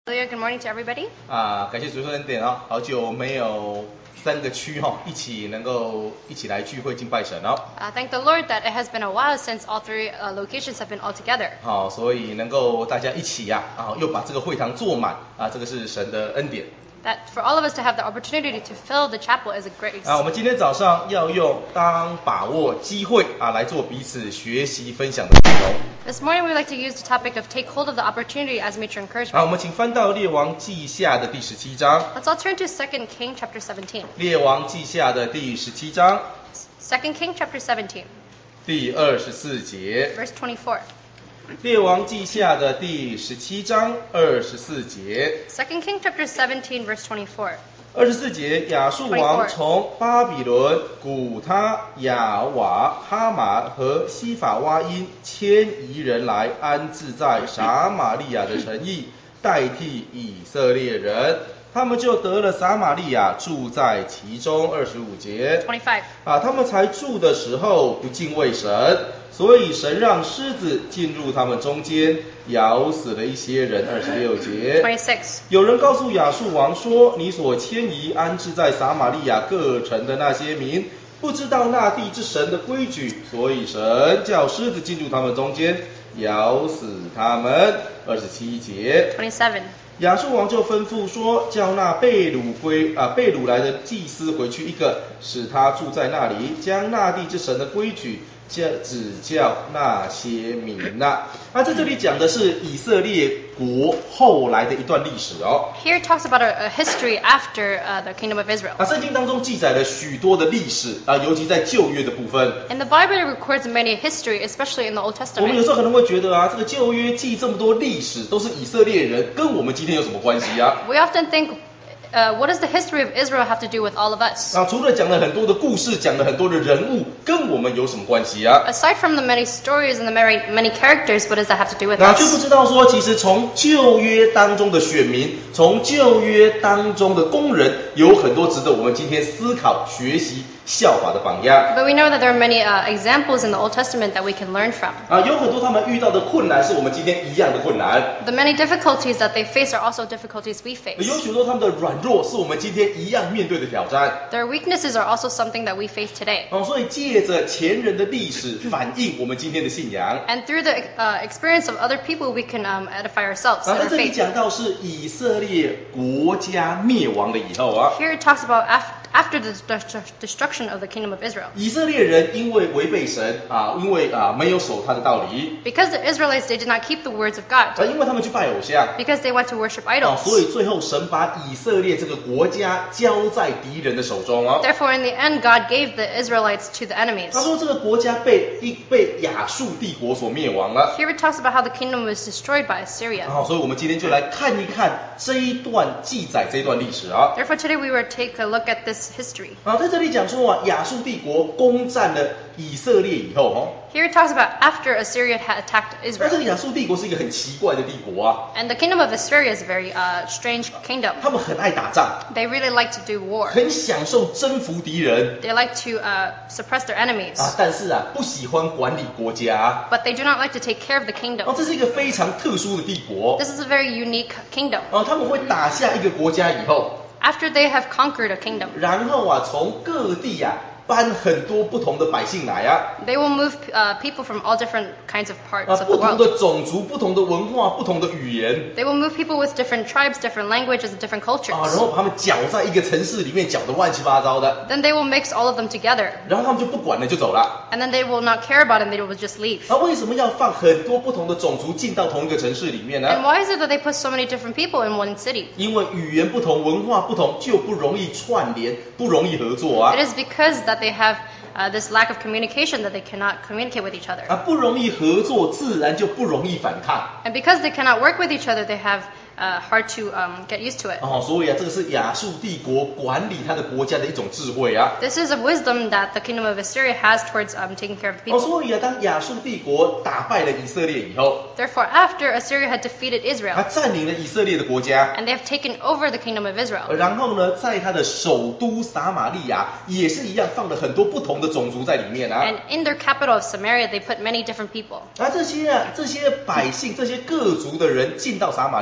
Good morning to everybody. 感谢主恩典哦，好久没有3个区一起能够一起来聚会敬拜神哦。 Thank the Lord that it has been a while since all three locations have been all together. 好，所以能够大家一起又把这个会堂坐满这个是神的恩典。 That for all of us to have the opportunity to fill the chapel is a great. 我们今天早上要用当把握机会来做彼此学习分享的内容。 This morning we would like to use the topic of take hold of the opportunity as mutual encouragement. 我们请翻到列王记下的第17章。 Let's all turn to 2 King chapter 17. 列王记下的第17章。 2 King chapter 17. 第24节。 Verse 24. 列王记下的第17章24节。 2 King chapter 17 verse 24. 24节，亚述王从巴比伦、古他、亚瓦、哈马和西法哇因迁移人来，安置在撒玛利亚的城邑，代替以色列人。他们就得了撒玛利亚，住在其中。25节 25 他们才住的时候不敬畏神，所以神让狮子进入他们中间，咬死了一些人。26节 26 有人告诉亚述王说，你所迁移安置在撒玛利亚各城的那些民，不知道那地之神的规矩，所以神叫狮子进入他们中间，咬死他们。27节 27 亚述王就吩咐说，叫那被掳来的祭司回去一个，使他住在那里，将那地之神的规矩指教那些民在这里讲的是以色列国后来的一段历史哦。 Here it talks about a history after the kingdom of Israel. 圣经当中记载了许多的历史尤其在旧约的部分。 In the Bible it records many history, especially in the Old 我们有 Testament. 时候可能会觉得这个旧约记这么多历史，都是以色列人，跟我们今天有什么关系 We often think, what does the history of Israel have to do with all of us? 除了讲了很多的故事，讲了很多的人物，跟我们有什么关系 Aside from the many stories and the many characters, what does that have to do with 却不 us? 知道说，其实从旧约当中的选民，从旧约当中的工人，有很多值得我们今天思考、学习、效法的榜样。 But we know that there are many examples in the Old Testament that we can learn from. 有很多他们遇到的困难是我们今天一样的困难。 The many difficulties that they face are also difficulties we face. 有许多他们的软弱是我们今天一样面对的挑战。 Their weaknesses are also something that we face today. 所以借着前人的历史反映我们今天的信仰。 And through the experience of other people, we can edify ourselves in 在 our 这里 faith. 讲到是以色列国家灭亡了以后 Here it talks about after the destruction of the kingdom of Israel. 以色列人因为违背神因为没有守他的道理， Because the Israelites, they did not keep the words of God. 因为他们去拜偶像， Because they went to worship idols. 所以最后神把以色列这个国家交在敌人的手中 Therefore, in the end, God gave the Israelites to the enemies. 他说这个国家被亚述帝国所灭亡了。 Here it talks about how the kingdom was destroyed by Assyria. 所以我们今天就来看一看这一段记载这一段历史 Therefore, today we will take a look at this history. 在这里讲说亚述帝国攻占了以色列以后 Here it talks about after Assyria had attacked 这 Israel. 个亚述帝国是一个很奇怪的帝国 And the kingdom of Assyria is a very strange kingdom. 他们很爱打仗， They really like to do war. 很享受征服敌人 They like to suppress their enemies. 但是不喜欢管理国家 But they do not like to take care of the kingdom. 这是一个非常特殊的帝国 This is a very unique kingdom. 他们会打下一个国家以后， After they have conquered a kingdom, 然后从各地搬很多不同的百姓来 they will move people from all different kinds of parts of the 不同 world. 的种族、不同的文化、不同的语言 They will move people with different tribes, different languages, and different 然 cultures. 后把他们搅在一个城市里面，搅得乱七八糟的， Then they will mix all of them together. 然后他们就不管了，就走了。 And then they will not care about it and they will just leave. 为什么要放很多不同的种族进到同一个城市里面 And 呢？ why is it that they put so many different people in one city? 因为语言不同、文化不同，就不容易串联，不容易合作 It is because that they have this lack of communication that they cannot communicate with each other. 不容易合作，自然就不容易反抗。 And because they cannot work with each other, they have hard to get used to it. 所以这个是亚述帝国管理他的国家的一种智慧 This is a wisdom that the kingdom of Assyria has towards taking care of the people. 所以当亚述帝国打败了以色列以后， Therefore, after Assyria had defeated 他 Israel 占领了以色列的国家， and they have taken over the kingdom of Israel, 然后呢，在他的首都撒玛利亚也是一样放了很多不同的种族在里面 and in their capital of Samaria, they put many different people. 这些百姓、这些各族的人进到撒玛利亚以后，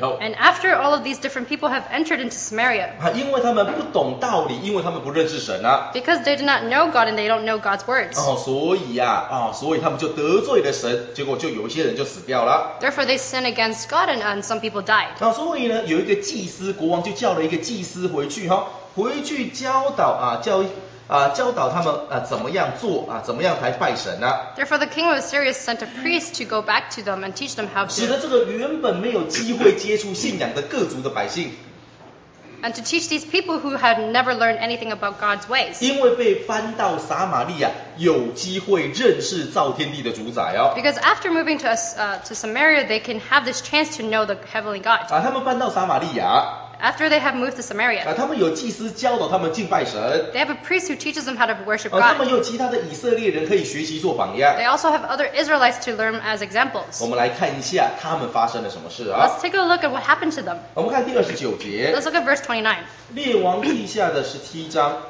后， And after all of these different people have entered into Samaria, 因为他们不懂道理，因为他们不认识神啊， because they do not know God and they don't know God's words, 所以他们就得罪了神，结果就有一些人就死掉了。 therefore they sin against God and some people died. 所以呢，有一个祭司，国王就叫了一个祭司回去回去教导他们怎么样做怎么样来拜神啊。 Therefore the king of Assyria sent a priest to go back to them and teach them how 使得 to, 这个原本没有机会接触信仰的各族的百姓， and to teach these people who had never learned anything about God's ways. 因为被搬到撒玛利亚，有机会认识造天地的主宰哦。 Because after moving to Samaria, they can have this chance to know the heavenly God. 他们搬到撒玛利亚， After they have moved to Samaria, 他们有祭司教导他们敬拜神， they have a priest who teaches them how to worship 他们 God. 有其他的以色列人可以学习做榜样。 They also have other Israelites to learn as examples. 我们来看一下他们发生了什么事 Let's take a look at what happened to them. 我们看第29节， Let's look at verse 29. 列王记下的17章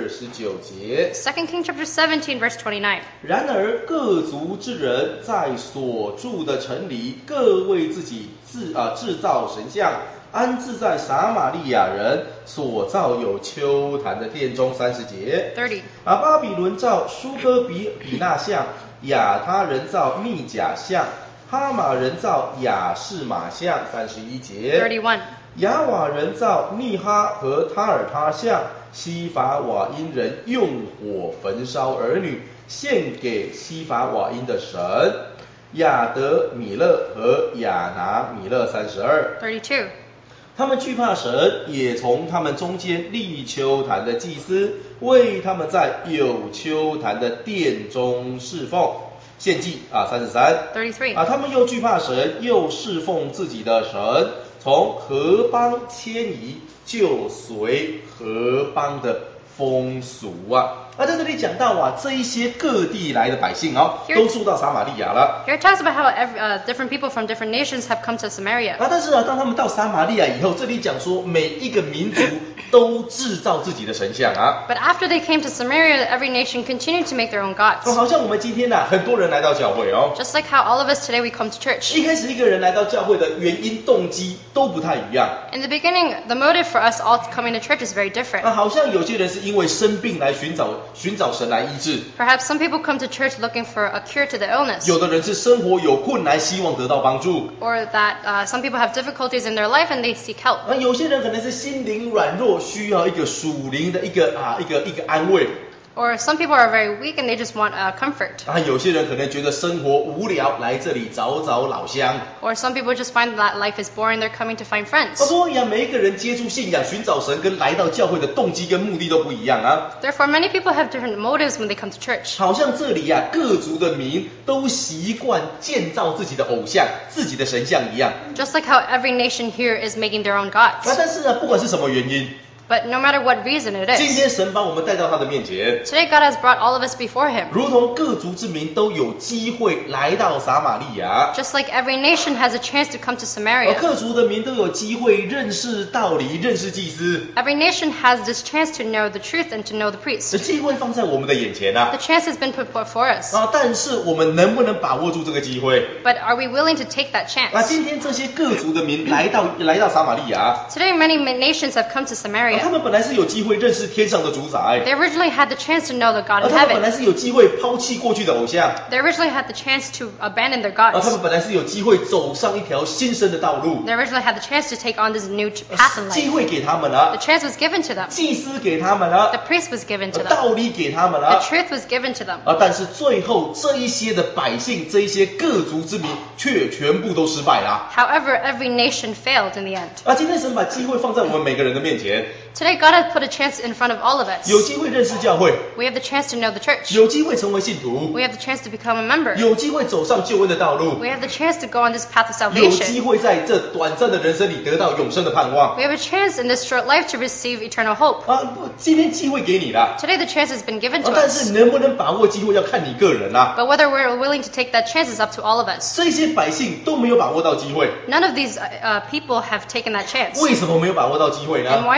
29节。 2 Kings chapter 17, verse 29. 然而各族之人在所住的城里，各为自己制造神像，安置在撒玛利亚人所造有丘坛的殿中。30节。 30. 巴比伦造苏哥比纳像，亚他人造密甲像，哈马人造亚士玛像。31节。 31. 亚瓦人造尼哈和塔尔他像，西法瓦因人用火焚烧儿女，献给西法瓦因的神。亚德米勒和亚拿米勒。32。 32. 他们惧怕神，也从他们中间立丘坛的祭司，为他们在有丘坛的殿中侍奉献祭。33。 33. 他们又惧怕神，又侍奉自己的神，从何邦迁移，就随何邦的风俗啊。在这里讲到这一些各地来的百姓都住到撒玛利亚了。 Here it talks about how different people from different nations have come to Samaria. 但是当他们到撒玛利亚以后，这里讲说每一个民族都制造自己的神像 But after they came to Samaria, every nation continued to make their own gods. 好像我们今天很多人来到教会 Just like how all of us today we come to church. 一开始一个人来到教会的原因动机都不太一样。 In the beginning, the motive for us all coming to church is very different. 好像有些人是因为生病来寻找神来医治， Perhaps some people come to church looking for a cure to the illness. 有的人是生活有困难，希望得到帮助。 Or that some people have difficulties in their life and they seek help. 有些人可能是心灵软弱，需要一个属灵的一个安慰。 Or some people are very weak and they just want comfort. 有些人可能觉得生活无聊，来这里找老乡。 Or some people just find that life is boring, they're coming to find friends. 所以每一个人接触信仰、寻找神，跟来到教会的动机跟目的都不一样啊。 Therefore, many people have different motives when they come to church. 好像这里各族的民都习惯建造自己的偶像、自己的神像一样。 Just like how every nation here is making their own gods. 但是不管是什么原因， But no matter what reason it 今 is, 天神把我们带到他的面前， today God has brought all of us before Him. 如同各族之民都有机会来到撒玛利亚， Just like every nation has a chance to come to 而 Samaria. 各族的民都有机会认识道理、认识祭司。 Every nation has this chance to know the truth and to know the 这 priest. 机会放在我们的眼前 The chance has been put before us. 但是我们能不能把握住这个机会？ But are we willing to take that chance? 今天这些各族的民来到撒玛利亚， Today, many nations have come to 他 Samaria. 们本来是有机会认识天上的主宰， They originally had the chance to know the God 而 in 他们本来 heaven. 是有机会抛弃过去的偶像， They originally had the chance to abandon their 他 gods. 们本来是有机会走上一条新生的道路， They originally had the chance to take on this new path in 机 life. 会给他们 The 了， chance was given to them. 祭司给他们 The 了， priest was given to them. 道理给他们 The 了。 truth was given to them. 但是最后这一些的百姓，这一些各族之民，却全部都失败了。 However, every nation failed in the end. 今天神把机会放在我们每个人的面前， Today, God has put a chance in front of all of us. 有机会认识教会， We have the chance to know the church. 有机会成为信徒， We have the chance to become a member. 有机会走上救恩的道路， We have the chance to go on this path of 有机 salvation. 会在这短暂的人生里得到永生的盼望。 We have a chance in this short life to receive eternal hope. 今天机会给你了， Today, the chance has been given to 但是 us. 能不能把握机会要看你个人啦。 But whether we're willing to take that chance is up to all of us. 这些百姓都没有把握到机会， None of these people have taken that chance. 为什么没有把握到机会 And 呢？ why isn't that they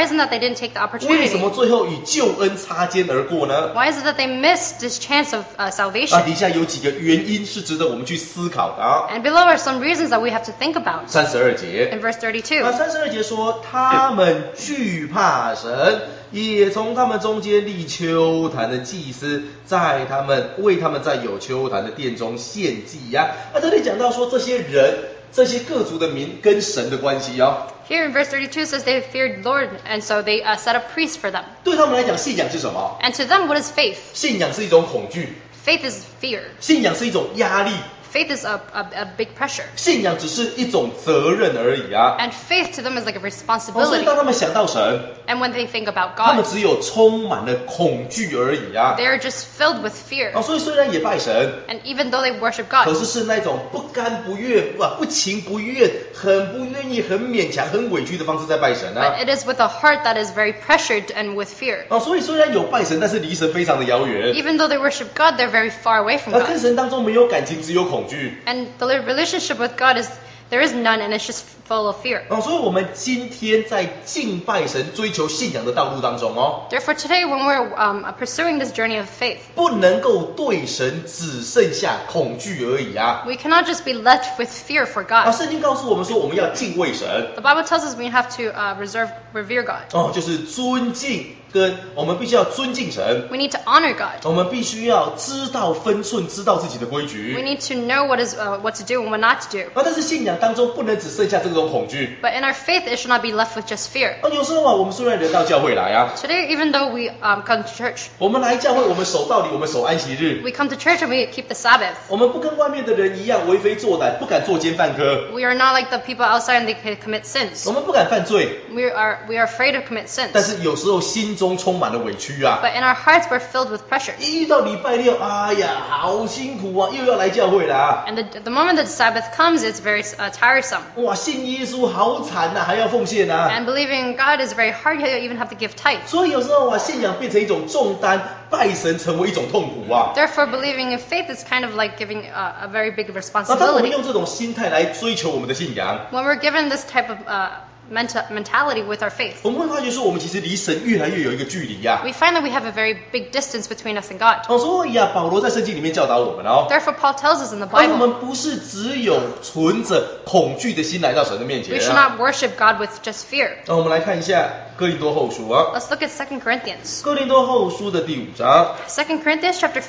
didn't take the 为什么 opportunity? 最后与救恩擦肩而过呢？ Why is it that they missed this chance of 那 salvation? 底下有几个原因是值得我们去思考的啊。 And below are some reasons that we have to think about. 32节， In verse 32, 32节说，他们惧怕神，也从他们中间立秋坛的祭司，为他们在有秋坛的殿中献祭呀。这里讲到说，这些人，这些各族的民跟神的关系哦。 here in verse 32 says they feared Lord, and so they set up priests for them. 对他们来讲，信仰是什么？ And to them, what is faith? 信仰是一种恐惧， Faith is fear. 信仰是一种压力， Faith is a big pressure. 信仰只是一种责任而已啊。 And faith to them is like a 所以 responsibility. 当他们想到神， And when they think about 他们 God, 只有充满了恐惧而已啊。 they are just filled with fear. 所以虽然也拜神， And even though they worship 可 God, 是那种不甘不愿、不情不愿、很不愿意、很勉强、很委屈的方式在拜神啊。 but it is with a heart that is very pressured and with fear. 所以虽然有拜神，但是离神非常的遥远。 Even though they worship God, they're very far away from 跟 God. 神当中没有感情，只有恐惧。 And the relationship with God there is none, and it's just full of fear. 所以我们今天在敬拜神、追求信仰的道路当中 Therefore, today when we're pursuing this journey of faith, 不能够对神只剩下恐惧而已啊。 we cannot just be left with fear for God. 圣经告诉我们说，我们要敬畏神， The Bible tells us we have to revere God. 就是尊敬，跟我们必须要尊敬神。 We need to honor God. 我们必须要知道分寸，知道自己的规 We 矩。 need to know what to do and what not to do. 但是信仰当中不能只剩下这种恐惧。 But in our faith, it should not be left with just fear. 有时候我们虽然人到教会来啊， Today, even though we come to church, 我们来教会，我们守道理，我们守安息日， we come to church and we keep the Sabbath. 我们不跟外面的人一样为非作歹，不敢作奸犯科， We are not like the people outside and they can commit sins. 我们不敢犯罪， We are afraid to commit 但 sins. 是有时候心中充满了委屈啊。 But in our hearts, we're filled with pressure. 一遇到礼拜六，哎呀，好辛苦啊，又要来教会啦。 And the moment that Sabbath comes, it's very tiresome. 哇，信耶稣好惨呐，还要奉献啊。 And believing in God is very hard. You even have to give tithe. 所以有时候信仰变成一种重担，拜神成为一种痛苦啊。 Therefore, believing in faith is kind of like giving a very big 当我们 responsibility. 用这种心态来追求我们的信仰， When we're given this type of mentality with our faith, 我们会发觉说，我们其实离神越来越有一个距离呀。 we find that we have a very big distance between us and God. 所以保罗在圣经里面教导我们哦， Therefore, Paul tells us in the 我 Bible, 们不是只有存着恐惧的心来到神的面 we 前 should 啊。 not worship God with just fear. 我们来看一下哥林多后书啊， Let's look at 2 Corinthians. 哥林多后书的第5章， 2 Corinthians chapter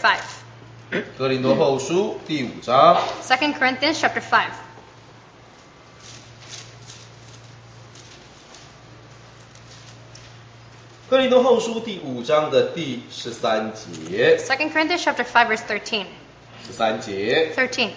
5. 哥林多后书第5章。 2 Corinthians chapter 5. 哥林多后书第5章的第13节， 2 Corinthians chapter 5 verse 13. 13节。 13.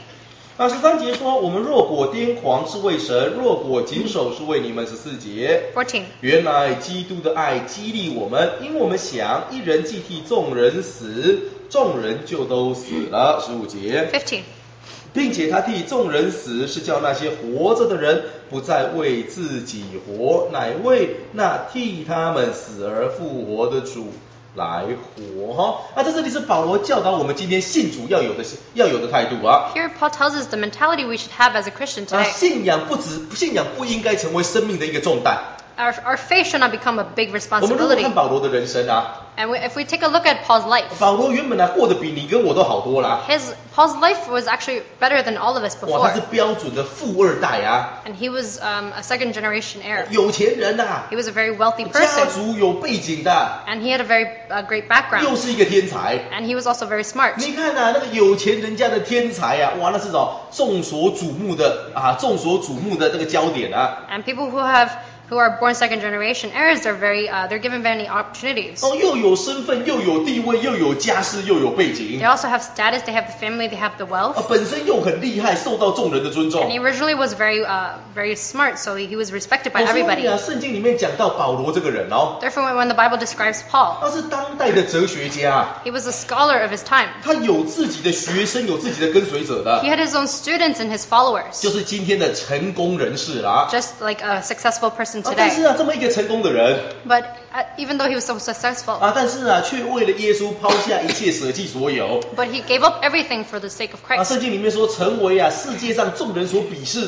13节说，我们若果癫狂是为神，若果谨守是为你们。14节。 14. 原来基督的爱激励我们，因我们想一人既替众人死，众人就都死了。15节。 15. 并且他替众人死，是叫那些活着的人不再为自己活，乃为那替他们死而复活的主来活。在这里是保罗教导我们今天信主要有的态度啊。 Here Paul tells us the mentality we should have as a Christian today. 信仰不应该成为生命的一个重担。 Our faith should not become a big 我们如果 responsibility. 看保罗的人生啊， And if we take a look at Paul's life, 保罗原本过得比你跟我都好多啦。 Paul's life was actually better than all of us 哇，他是 before. 标准的富二代啊， And he was a second generation heir. 有钱人呐， He was a very wealthy 家 person. 族有背景的， And he had a very great 又 background. 是一个天才。 And he was also very smart. 你看那个有钱人家的天才啊，哇，那是众所瞩目的这个焦点啊。 And people who are born second generation heirs, they're given many opportunities. 又有身份，又有地位，又有家世，又有背景 They，also have status, they have the family, they have the wealth. 本身又很厉害，受到众人的尊 And 重。 he originally was very smart, so he was respected by 所以 everybody. 圣经里面讲到保罗这个人哦， Therefore, when the Bible describes Paul, 他是当代的哲学家， he was a scholar of his time. 他有自己的学生，有自己的跟随者的 He，had his own students and his followers, 就是今天的成功人士啦。 just like a successful person 但是 today. 这么一个成功的人 But even though he was so successful, 但是却为了耶稣抛下一切，舍弃所有。 but he gave up everything for the sake of Christ. 圣经里面说，成为世界上众人所鄙视的，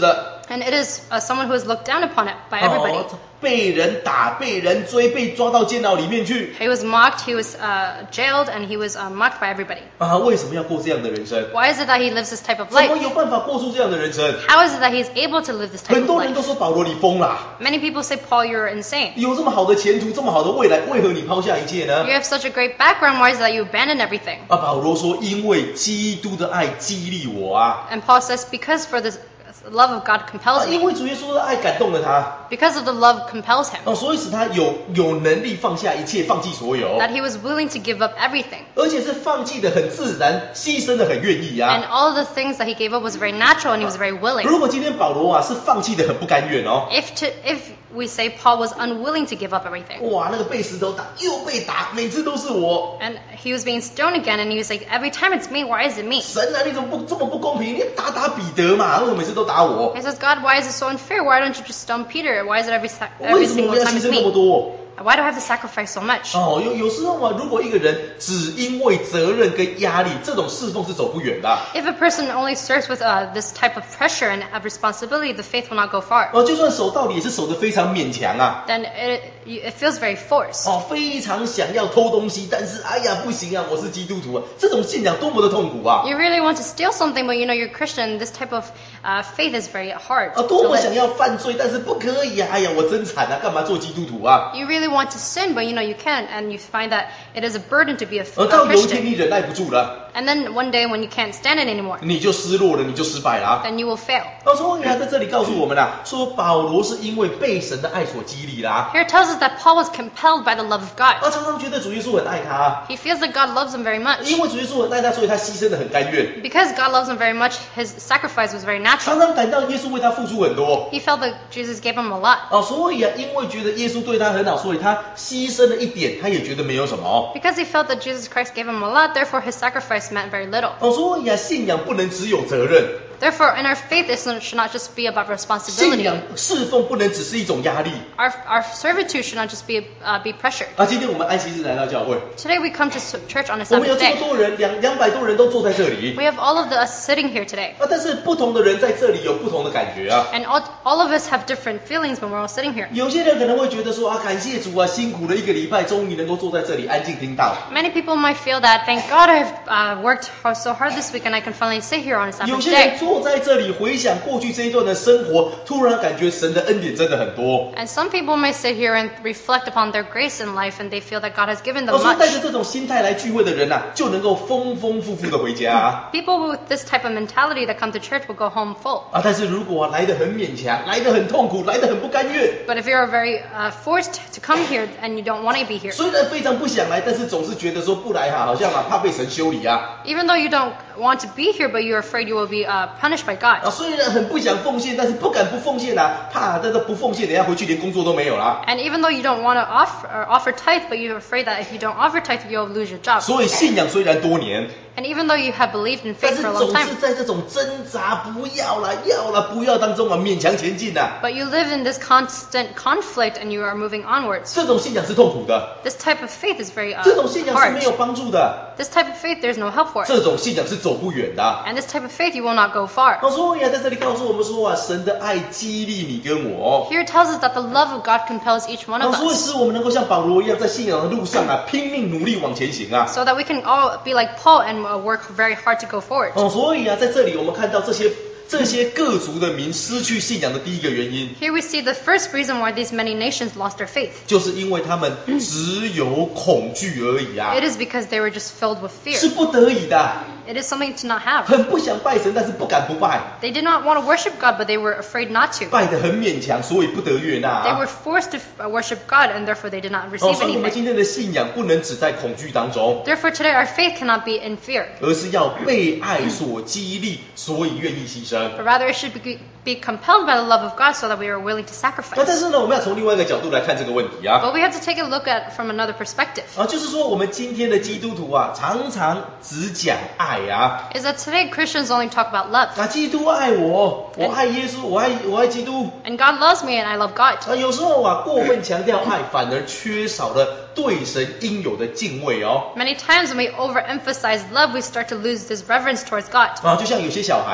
And it is someone who is looked down upon it by everybody. 被人打，被人追，被抓到监牢里面去。 He was mocked, he was jailed, and he was mocked by everybody. 为什么要过这样的人生？ Why is it that he lives this type of 怎么 life? 有办法过出这样的人生？ How is it that he is able to live this type 很 of 多人都 life? 说保罗你疯啦， Many people say, Paul, you're insane. 有这么好的前途，这么好的未来，为何你抛下一切呢？ You have such a great background, why is it that you abandon everything? 保罗说，因为基督的爱激励我啊， And Paul says, because for this love of God compels 因 me. 为主耶稣的爱感动了他， Because of the love compels him. 所以使他有能力放下一切，放弃所有， That he was willing to give up everything. 而且是放弃的很自然，牺牲的很愿意 And 啊。 all of the things that he gave up was very natural and he was very willing. 如果今天保罗是放弃的很不甘愿哦， If we say Paul was unwilling to give up everything. 哇，那个被石头打又被打，每次都是我。 And he was being stoned again and he was like, every time it's me, why is it me? 神啊，你怎么这么不公平？你打彼得嘛，为什么每次都打我？ He says, God, why is it so unfair? Why don't you just stone Peter? Why is it every 为什么 single 我要 time 牺 it's 牲那么 me? 多？ Why do I have to sacrifice so much? 有时候如果一个人只因为责任跟压力，这种侍奉是走不远的。 If a person only serves with this type of pressure and of responsibility, the faith will not go far. 就算守道理也是守得非常勉强啊。 Then it feels very forced. 非常想要偷东西，但是哎呀不行啊，我是基督徒啊，这种信仰多么的痛苦啊！ You really want to steal something, but you know you're Christian. This type of faith is very hard. 多 to 么 live. 想要犯罪，但是不可以啊！哎呀，我真惨啊，干嘛做基督徒啊？ You really want to sin, but you know you can't, and you find that it is a burden to be a 到有一天 Christian. 你忍耐不住了， And then one day when you can't stand it anymore, 你就失落了，你就失败了啊！ then you will fail. 所以在这里告诉我们啦，说保罗是因为被神的爱所激励啦。 Here it tells us that Paul was compelled by the love of God. 常常觉得主耶稣很爱他， He feels that God loves him very much. 因为主耶稣很爱他，所以他牺牲的很甘愿。 Because God loves him very much, his sacrifice was very 常 natural. 常感到耶稣为他付出很多。 He felt that Jesus gave him a lot. 所以因为觉得耶稣对他很好，所以他牺牲了一点，他也觉得没有什么。 Because he felt that Jesus Christ gave him a lot, therefore his sacrifice meant very little. 所以信仰不能只有责任， Therefore, in our faith, it should not just be about 信 responsibility. 仰侍奉不能只是一种压力。 Our servitude should not just be pressured. 今天我们安息日来到教会， Today we come to church on a 我们有 Sabbath 这么 day. 多人，200多人都坐在这里。 We have all of us sitting here today. 但是不同的人在这里有不同的感觉啊。 And all of us have different feelings when we're all sitting here. 有些人可能会觉得说感谢主啊，辛苦了1个礼拜，终于能够坐在这里安静听到。 Many people might feel that, thank God I've worked so hard this week and I can finally sit here on a 有 Sabbath 些人 day. 坐在这里回想过去这一段的生活，突然感觉神的恩典真的很多。 And some people may sit here and reflect upon their grace in life and they feel that God has given them 所以带着 much. 这种心态来聚会的人就能够丰丰富富的回家啊。 People with this type of mentality that come to church will go home full. 但是如果来得很勉强，来得很痛苦，来得很不甘愿， But if you're very forced to come here and you don't want to be here, 虽然非常不想来，但是总是觉得说不来好像怕被神修理啊。 even though you don't want to be here, but you're afraid you will be punished by God. 虽然很不想奉献，但是不敢不奉献怕但是不奉献，等下回去连工作都没有啦。 And even though you don't want to offer tithe, but you're afraid that if you don't offer tithe, you'll lose your job. 所以信仰虽然多年， And even though you have believed in 但 faith 是 for a 总 long 是 time, 在这种挣扎不要啦要啦不要当中勉强前进啊。 but you live in this constant conflict and you are moving onwards. 这种信仰是痛苦的， This type of faith is very 这种信仰是没 hard. 有帮助的， This type of faith, there's no help for it. 这种信仰是走不远的。 And this type of faith, you will not go far. 所以在这里告诉我们说神的爱激励你跟我。 Here it tells us that the love of God compels each one of 所以 us, 使我们能够像保罗一样，在信仰的路上拼命努力往前行啊。 so that we can all be like Paul and work very hard to go forward. 所以在这里我们看到这些各族的民失去信仰的第一个原因， Here we see the first reason why these many nations lost their faith. 就是因为他们只有恐惧而已啊， It is because they were just filled with 是 fear. 不得已的， It is something to not have. 很不想拜神，但是不敢不拜， They did not want to worship God, but they were afraid not to. 拜得很勉强，所以不得悦纳 They 啊。 were forced to worship God, and therefore they did not receive 所以我们 anything. 今天的信仰不能只在恐惧当中， Therefore today our faith cannot be in fear, 而是要被爱所激励，所以愿意牺牲。 but rather it should be compelled by the love of God so that we are willing to 但 sacrifice. 是呢，我们要从另外一个角度来看这个问题啊。 But we have to take a look at it from another perspective. 就是说我们今天的基督徒常常只讲爱啊。 Is that today Christians only talk about love. 基督爱我，我爱耶稣，我爱基督。 And God loves me and I love God. 有时候过分强调爱，反而缺少了对神应有的敬畏哦。 Many times when we overemphasize love, we start to lose this reverence towards God. 就像有些小孩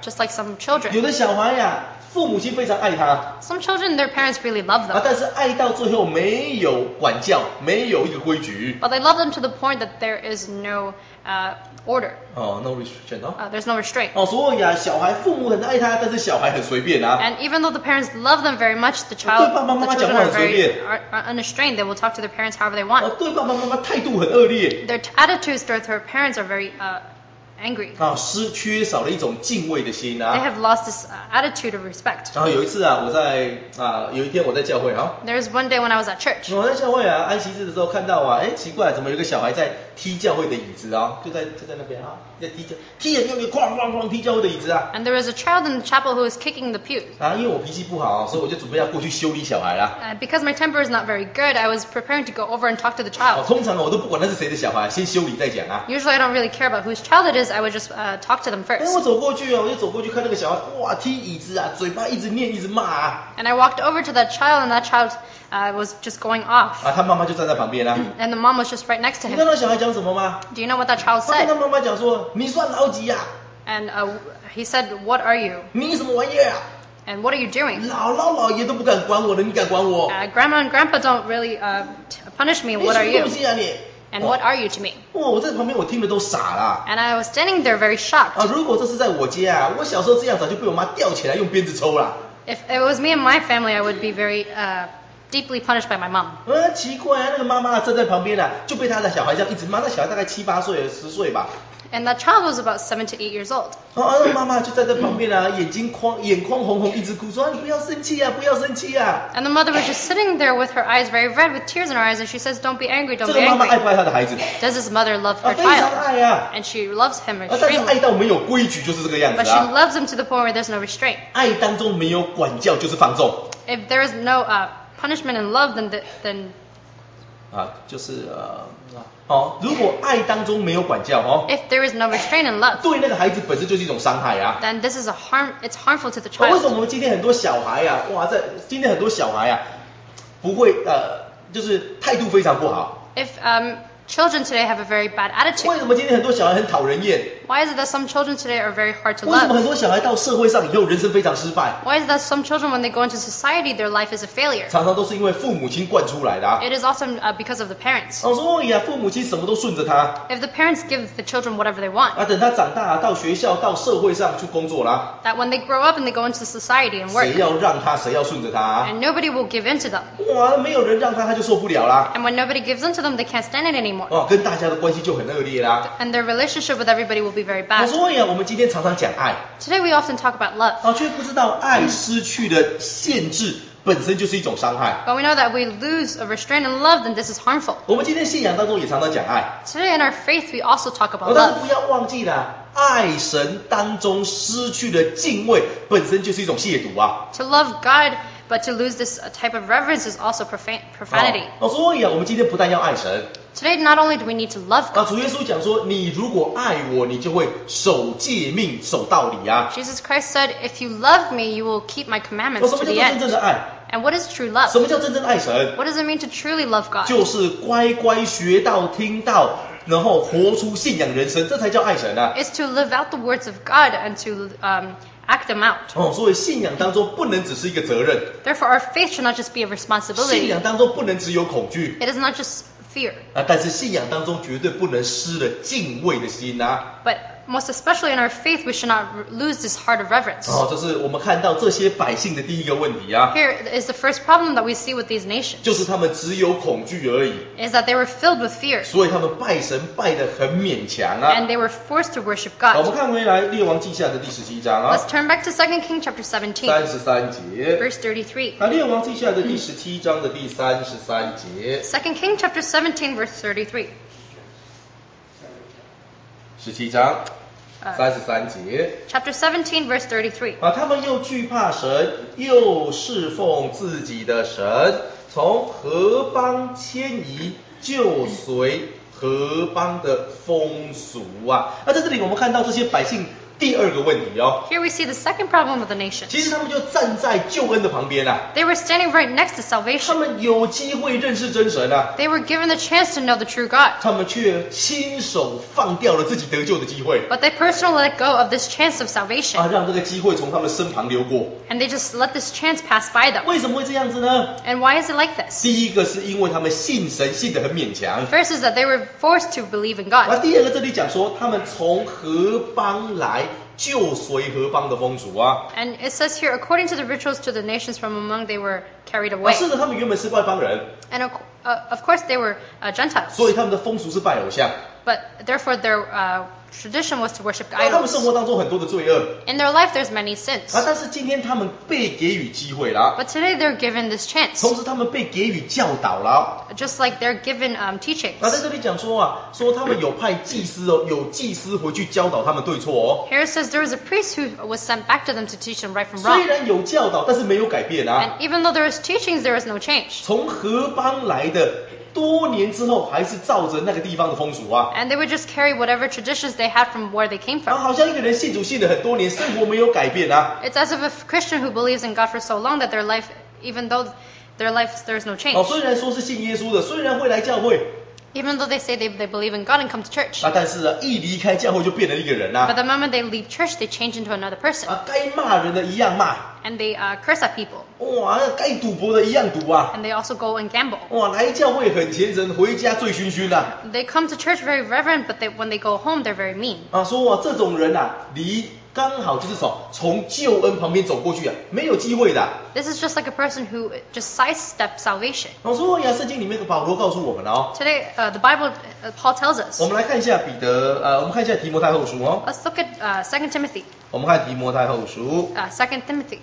just like some children. 有的小孩呀，父母亲非常爱他， Some children, their parents really love them, 但是爱到最后没有管教，没有一个规矩。 but they love them to the point that there is no order. No restriction 哦。 There's no restraint. 所以小孩父母很爱他，但是小孩很随便啊。 And even though the parents love them very much, the 对爸爸妈妈 children 讲话 are 很随便。 are unrestrained. They will talk to their parents however they want. 对爸爸妈妈态度很恶劣。 Their attitudes towards their parents are very angry. 缺少了一种敬畏的心 They 啊。 have lost this attitude of respect. 然后有一次有一天我在教会啊， There was one day when I was at church. 我在教会安息日的时候看到奇怪，怎么有个小孩在踢教会的椅子啊？就在那边啊，在踢很用力，哐哐哐踢教会的椅子啊。 And there was a child in the chapel who was kicking the pews. 因为我脾气不好，所以我就准备要过去修理小孩啦。 Because my temper is not very good, I was preparing to go over and talk to the child. 通常我都不管那是谁的小孩，先修理再讲啊。 Usually I don't really care about whose child it is. I would just talk to them 我 first. 走过去我就走过去看那个小孩，哇，踢椅子啊，嘴巴一直念一直骂啊。 And I walked over to that child, and that child was just going off. 他妈妈就站在旁边啊。 And the mom was just right next to 你知道 him. 那小孩讲什么吗？ Do you know what that child 他跟他 said? 妈妈讲说：“你算老几呀？ And he said, "What are you? 你什么玩意儿啊？ And what are you doing?" 老爷都不敢管我了，你敢管我？ Grandma and Grandpa don't really punish me. 你 What 什 are 么 you? 东西啊你？” And what are you to me? 我在旁边我听的都傻了。 And I was standing there very shocked. 如果这是在我家我小时候这样早就被我妈吊起来用鞭子抽了。 If it was me and my family, I would be very deeply punished by my mom. 奇怪那个妈妈站在旁边就被他的小孩这样一直骂，那小孩大概7、8岁10岁吧。 And that child was about 7 to 8 years old. 那妈妈就站在旁边眼眶红红，一直哭说：“你不要生气啊，不要生气啊。” And the mother was just sitting there with her eyes very red, with tears in her eyes, and she says, "Don't be angry, 这 don't 个 be 妈妈爱 angry." 不爱她的孩子？ Does this mother love her 非常 child? 爱啊。 And she loves him 但是爱 extremely. 到没有规矩就是这个样 But 子 she 啊。 loves him to the point where there's no restraint. 爱当中没有管教就是放纵。 If there is no punishment and love, then 就是如果爱当中没有管教 if there is no restraint and love, 对那个孩子本身就是一种伤害啊。 then this is it's harmful to the 为什 child. 么我们今天很多小孩今天很多小孩不会就是态度非常不好？ If children today have a very bad 为 attitude, 什么今天很多小孩很讨人厌？ why is it that some children today are very hard to 为什么 love? 很多小孩到社会上以后人生非常失败？ Why is it that some children, when they go into society, their life is a failure? 常常都是因为父母亲惯出来的啊。 It is often because of the parents. 所以父母亲什么都顺着他。 If the parents give the children whatever they want, 等他长大到学校到社会上去工作啦， that when they grow up and they go into society and 谁 work, 要让他，谁要顺着他 and nobody will give in to them. 没有人让他就受不了啦。 And when nobody gives in to them, they can't stand it anymore. 跟大家的关系就很恶劣啦。 And their relationship with everybody will be very bad. 所以我们今天常常讲爱， Today we often talk about love, 却不知道爱失去的限制本身就是一种伤害。 but we know that we lose a restraint and love, then this is harmful. 我们今天信仰当中也常常讲爱， Today in our faith, we also talk about 但是 love. 不要忘记了，爱神当中失去的敬畏本身就是一种亵渎啊。 To love God, but to lose this type of reverence is also profanity. 所以我们今天不但要爱神， Today, not only do we need to love God, 主耶稣讲说，你如果爱我，你就会守诫命、守道理啊。 Jesus Christ said, "If you love me, you will keep my commandments 什 to 么叫 the 做真 end." 正的爱？ And what is true love? 什么叫真正爱神？ What does it mean to truly love God? 就是乖乖学到、听到，然后活出信仰人生，这才叫爱神啊。 It's to live out the words of God and to act them out. 所以信仰当中不能只是一个责任， Therefore, our faith should not just be a 信 responsibility. 仰当中不能只有恐惧 It is not just fear, 但是信仰当中绝对不能失了敬畏的心啊。 but most especially in our faith, we should not lose this heart of reverence. 这是我们看到这些百姓的第一个问题啊， Here is the first problem that we see with these nations, 就是他们只有恐惧而已， is that they were filled with fear, 所以他们拜神拜得很勉强啊。 and they were forced to worship 我们 God. 看回来列王记下的第17章啊 Let's turn back to 2 Kings chapter 17, ，33节。 verse 33. 列王记下的第17章的第33节， 2 Kings chapter 17, verse 33. 17章33节。 Chapter 17, verse 33. 他们又惧怕神，又侍奉自己的神，从何邦迁移，就随何邦的风俗啊。在这里我们看到这些百姓第二个问题哦。 Here we see the second problem of the nations. 其实他们就站在救恩的旁边啊， They were standing right next to 他 salvation. 们有机会认识真神啊， They were given the chance to know the true God. 他们却亲手放掉了自己得救的机会 But they personally let go of this chance of salvation. 啊，让这个机会从他们身旁流过。 And they just let this chance pass by them. 为什么会这样子呢？ And why is it like this? 第一个是因为他们信神信得很勉强， First is that they were forced to believe in 那 God. 第二个这里讲说他们从何邦来，就随何邦的风俗啊。 And it says here, according to the rituals to the nations from among, they were carried 啊， away. 是的，他们原本是外邦人， And of course, they were Gentiles. 所以他们的风俗是拜偶像， But therefore, their tradition was to worship 那他们生 idols. 活当中很多的罪恶 In their life, there's many sins. 啊，但是今天他们被给予机会了， But today, they're given this chance. 同时他们被给予教导了。 Just like they're given 那在 teachings. 这里讲说啊，说他们有派祭司哦，有祭司回去教导他们对错哦。 Here it says there was a priest who was sent back to them to teach them right from 虽 wrong. 然有教导，但是没有改变啊。 And even though there was teachings, there was no change. 从何邦来的，多年之后还是照着那个地方的风俗啊。 And they would just carry whatever traditions they had from where they came 然后 from. 好像一个人信主信了很多年，生活没有改变啊。 It's as if a Christian who believes in God for so long that their life, even though their life, there's no 哦， change. 虽然说是信耶稣的，虽然会来教会 Even though they say they believe in God and come to church. 啊，但是啊，一离开教会就变了一个人 But 啊。 the moment they leave church, they change into another person. 啊，该骂人的一样骂， And they curse at people. 哇，该赌博的一样赌啊。 And they also go and gamble. 哇，来教会很虔诚，回家醉醺醺啊。 They come to church very reverent, but when they go home, they're very mean. 啊，说哇，这种人啊，离刚好就是从救恩旁边走过去啊，没有机会的啊。 This is just like a person who just sidesteps salvation. 我说呀，圣经里面的保罗告诉我们了哦。 Today, the Bible, Paul tells us. 我们来看一下彼得，我们看一下提摩太后书哦。 Let's look at 2 Timothy. 我们看提摩太后书， 2 Timothy.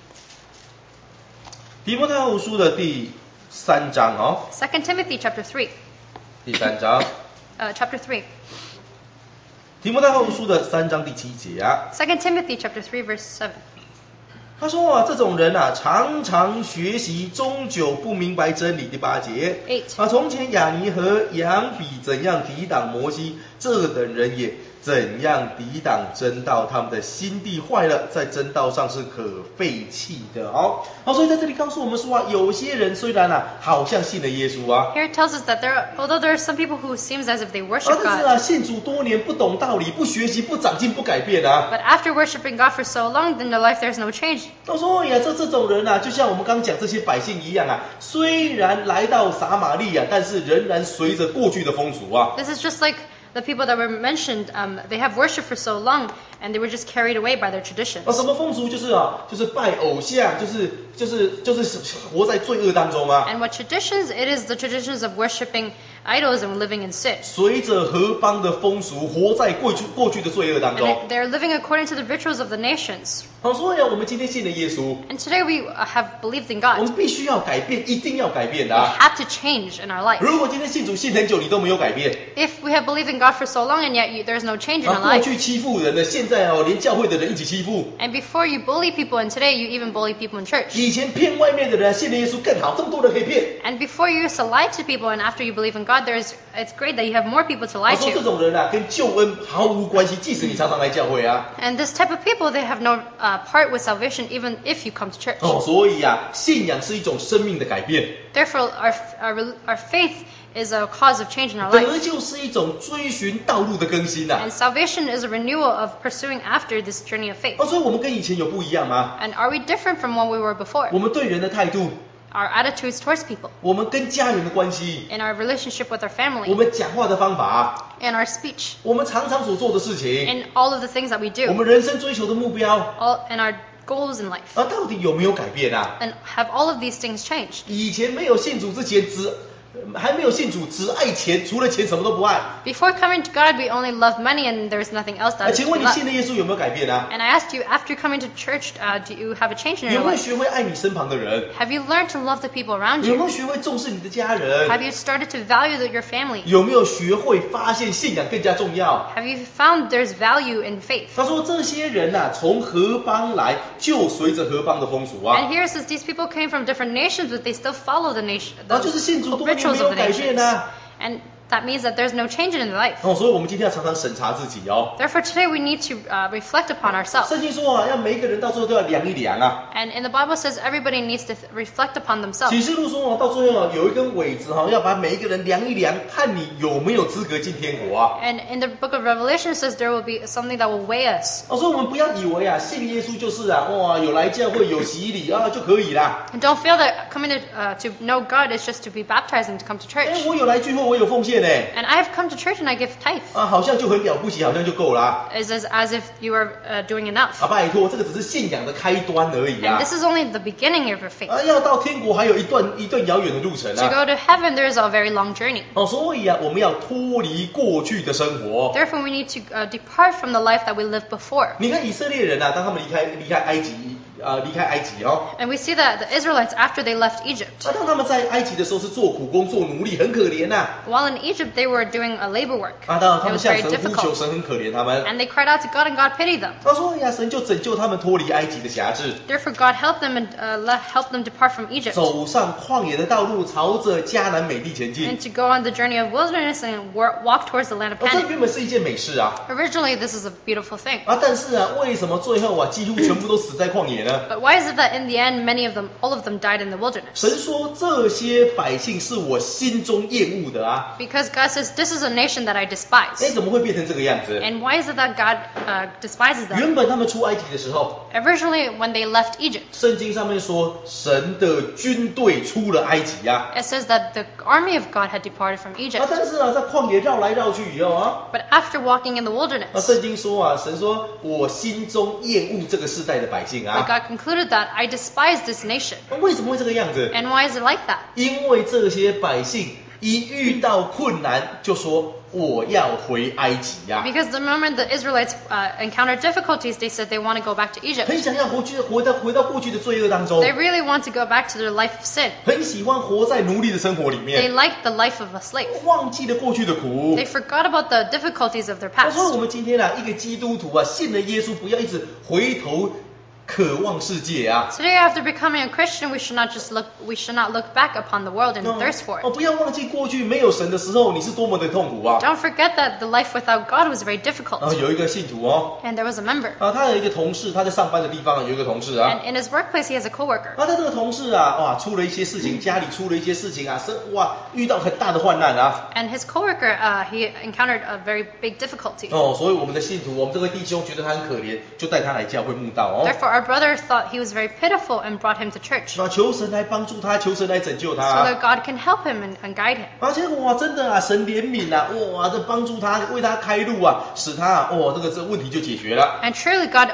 提摩太后书的第3章哦， 2 Timothy chapter 3. 第3章， Chapter 3. 提摩太后书的3章第7节啊。 2 Timothy chapter 3 verse 7. 他说啊，这种人啊，常常学习，终究不明白真理。第8节， 8. 啊，从前亚尼和杨比怎样抵挡摩西，这等人也怎样抵挡真道，他们的心地坏了，在真道上是可废弃的。好，所以在这里告诉我们说啊，有些人虽然啊，好像信了耶稣啊， Here it tells us that although there are some people who seems as if they worship 但是 God, 啊，信主多年不懂道理，不学习，不长进，不改变啊。 but after worshiping God for so long, in their life there's no change. 他说呀，这种人啊，就像我们刚刚讲这些百姓一样啊，虽然来到撒玛利亚，但是仍然随着过去的风俗啊。 This is just like the people that were mentioned. They have worshipped for so long, and they were just carried away by their traditions. 什么风俗？就是啊，就是拜偶像，就是活在罪恶当中啊。 And what traditions? It is the traditions of worshipping idols and living in sin. 随着何邦的风俗，活在过去的罪恶当 And 中。 they're living according to the rituals of the nations. 好，所以啊，我们今天信了耶稣， And today we have believed in 我 God. 们必须要改变，一定要改变的 We 啊。 have to change in our life. 如果今天信主信很久，你都没有改变， If we have believed in God for so long and yet there's no change in 啊， our 过 life. 去欺负人的，现在哦，连教会的人一起欺负。 And before you bully people, and today you even bully people in church. 以前骗外面的人，信了耶稣更好，这么多人可以骗。 And before you used to lie to people, and after you believe in God, it's great that you have more people to 他 lie 说这 to. 种人啊，跟救恩毫无关系，即使你常常来教会啊。 And this type of people, they have no part with salvation, even if you come to church. 哦，所以啊，信仰是一种生命的改变， Therefore, our faith is a cause of change in our 得 life. 救是一种追寻道路的更新呐、 And salvation is a renewal of pursuing after this journey of faith. 哦，所以我们跟以前有不一样吗？ And are we different from what we were before? 我们对人的态度， Our attitudes towards people, 我们跟家人的关系， in our relationship with our 我 family, 们讲话的方法， in our speech, 我们常常所做的事情， in all of the things that we 我 do, 们人生追求的目标， in our goals in life. 到底有没有改变啊？ And have all of these things changed? 以前没有信主之前，还没有信主，只爱钱，除了钱什么都不爱。 Before coming to God, we only loved money and there's nothing else that 请 we 问你 love. 信了耶稣有没有改变啊？ And I asked you, after coming to church, do you have a change in 有 your 没有 life? 学会爱你身旁的人？ Have you learned to love the people around 有没 you? 有学会重视你的家人？ Have you started to value your family? 有没有学会发现信仰更加重要？ Have you found there's value in faith? 他说这些人呐、从何邦来，就随着何邦的风俗 And 啊。 here it says these people came from different nations, but they still follow the nation, 然后就是信主 the 多年 rituals 没有 of the 改变 nations. 啊。 And that means that there's no change in life. 所以我们今天要常常审查自己哦。 Therefore, today we need to reflect upon ourselves. 圣经说要每一个人到最后都要量一量啊。 And in the Bible says everybody needs to reflect upon themselves. 启示录说到最后有一根苇子要把每一个人量一量，看你有没有资格进天国啊。 And in the book of Revelation says there will be something that will weigh us. 所以我们不要以为信耶稣就是有来教会有洗礼就可以啦。 And don't feel that coming to know God is just to be baptized and to come to church. 我有来聚会，我有奉献 And I have come to church and I give tithe. 好像就很了不起，好像就够啦。 It's as if you are doing enough. 拜托，这个只是信仰的开端而已 And this is only the beginning of your faith. 要到天国还有一段遥远的路程 To go to heaven, there is a very long journey. 所以我们要脱离过去的生活。 Therefore, we need to depart from the life that we lived before. 你看以色列人当他们离开埃及 And we see that the Israelites, after they left Egypt, 当他们在埃及的时候是做苦工做奴隶，很可怜 while in Egypt they were doing a labor work. 当然他 It 们 was 向 very 神呼求， difficult. 神很可怜他们。 And they cried out to God and God pitied them. 他说神就拯救他们脱离埃及的辖制， Therefore, God helped them and helped them depart from Egypt 走上旷野的道路，朝着迦南美地前进。 and to go on the journey of wilderness and walk towards the land of 这 Canaan. 原本是一件美事啊。 Originally, this is a beautiful thing. 但是为什么最后几乎全部都死在旷野呢？ But why is it that in the end, all of them died in the wilderness? 神说这些百姓是我心中厌恶的啊。 Because God says, this is a nation that I despise. 怎么会变成这个样子？ And why is it that God despises them? 原本他们出埃及的时候， Originally, when they left Egypt, 圣经上面说神的军队出了埃及啊。 it says that the army of God had departed from Egypt. 但是在旷野绕来绕去以后 But after walking in the wilderness, 圣经说神说我心中厌恶这个世代的百姓 but God concluded that I despise this nation. 为什么会这个样子？ And why is it like that? 因为这些百姓一遇到困难就说我要回埃及啊。 Because the moment the Israelites encountered difficulties, they said they want to go back to Egypt. 很想要回到过去的罪恶当中。 They really want to go back to their life of sin. 很喜欢活在奴隶的生活里 They 面， liked the life of a slave. 忘记了过去的苦。 They forgot about the difficulties of their 所以我 past. 们今天一个基督徒信了耶稣，不要一直回头渴望世界啊。 Today, after becoming a Christian, we should not look back upon the world and thirst for it. 不要忘记过去没有神的时候，你是多么的痛苦啊。 Don't forget that the life without God was very difficult. 有一个信徒 And there was a member. 他有一个同事，他在上班的地方有一个同事 And in his workplace, he has a coworker. 他这个同事出了一些事情，家里出了一些事情遇到很大的患难啊。 And his coworker, he encountered a very big difficulty. 所以我们的信徒，我们这个弟兄觉得他很可怜，就带他来教会慕道 Therefore, our brother thought he was very pitiful and brought him to church, 求神来帮助他，求神来拯救 so 他。 that God can help him and guide him. 结果真的神怜悯这帮助他，为他开路使他这问题就解决了。 And truly, God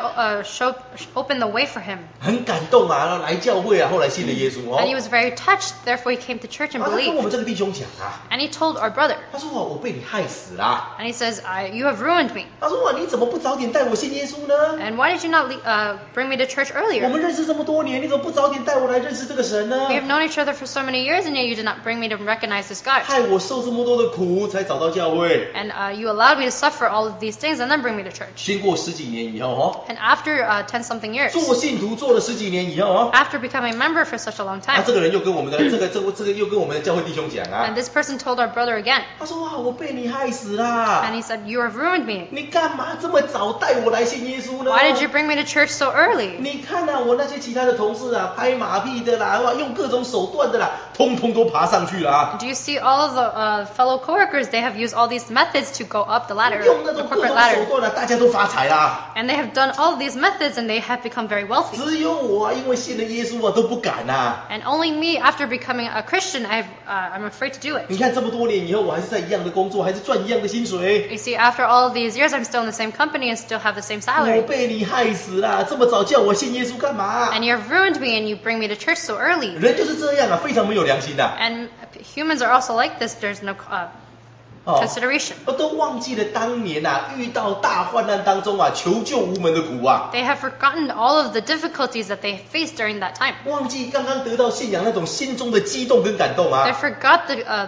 opened the way for him. 很感动来教会后来信了耶稣 And he was very touched, therefore he came to church and 他跟我 believed. 们这个弟兄讲 And he told our brother, 他说我被你害死了。 and he says, you have ruined me. 他说你怎么不早点带我信耶稣呢？ And why did you not bring me to church 我 earlier? 们认识这么多年，你怎么不早点带我来认识这个神呢？ We have known each other for so many years, and yet you did not bring me to recognize this God. 害我受这么多的苦，才找到教会。 And you allowed me to suffer all of these things and then bring me to church. 经过10几年以后 And after 10-something years, 做信徒做了10几年以后 after becoming a member for such a long 这 time, 个人又跟我们的又跟我们的教会弟兄讲 and this person told our brother again, 他说我被你害死啦 and he said, you have ruined me. 你干嘛这么早带我来信耶稣呢？ Why did you bring me to church so early? 你看我那些其他的同事拍马屁的啦，用各种手段的啦，通通都爬上去了 Do you see all of the fellow coworkers? They have used all these methods to go up the ladder, 用那 the 种各种 corporate 手 ladder. 段大家都发财啦。 And they have done all of these methods and they have become very wealthy. 只有我因为信了耶稣都不敢 And only me, after becoming a Christian, I'm afraid to do 你 it. 看这么多年以后，我还是在一样的工作，还是赚一样的薪水。 You see, after all of these years, I'm still in the same company and still have the same 我 salary. 被你害死啦！这么早叫我信耶稣干嘛？ And you've ruined me and you bring me to church so early. 人就是这样非常没有良心的。 And humans are also like this. There's no consideration. 都忘记了当年啊遇到大患难当中啊求救无门的苦啊。 They have forgotten all of the difficulties that they faced during that time. 忘记刚刚得到信仰那种心中的激动跟感动啊。 They forgot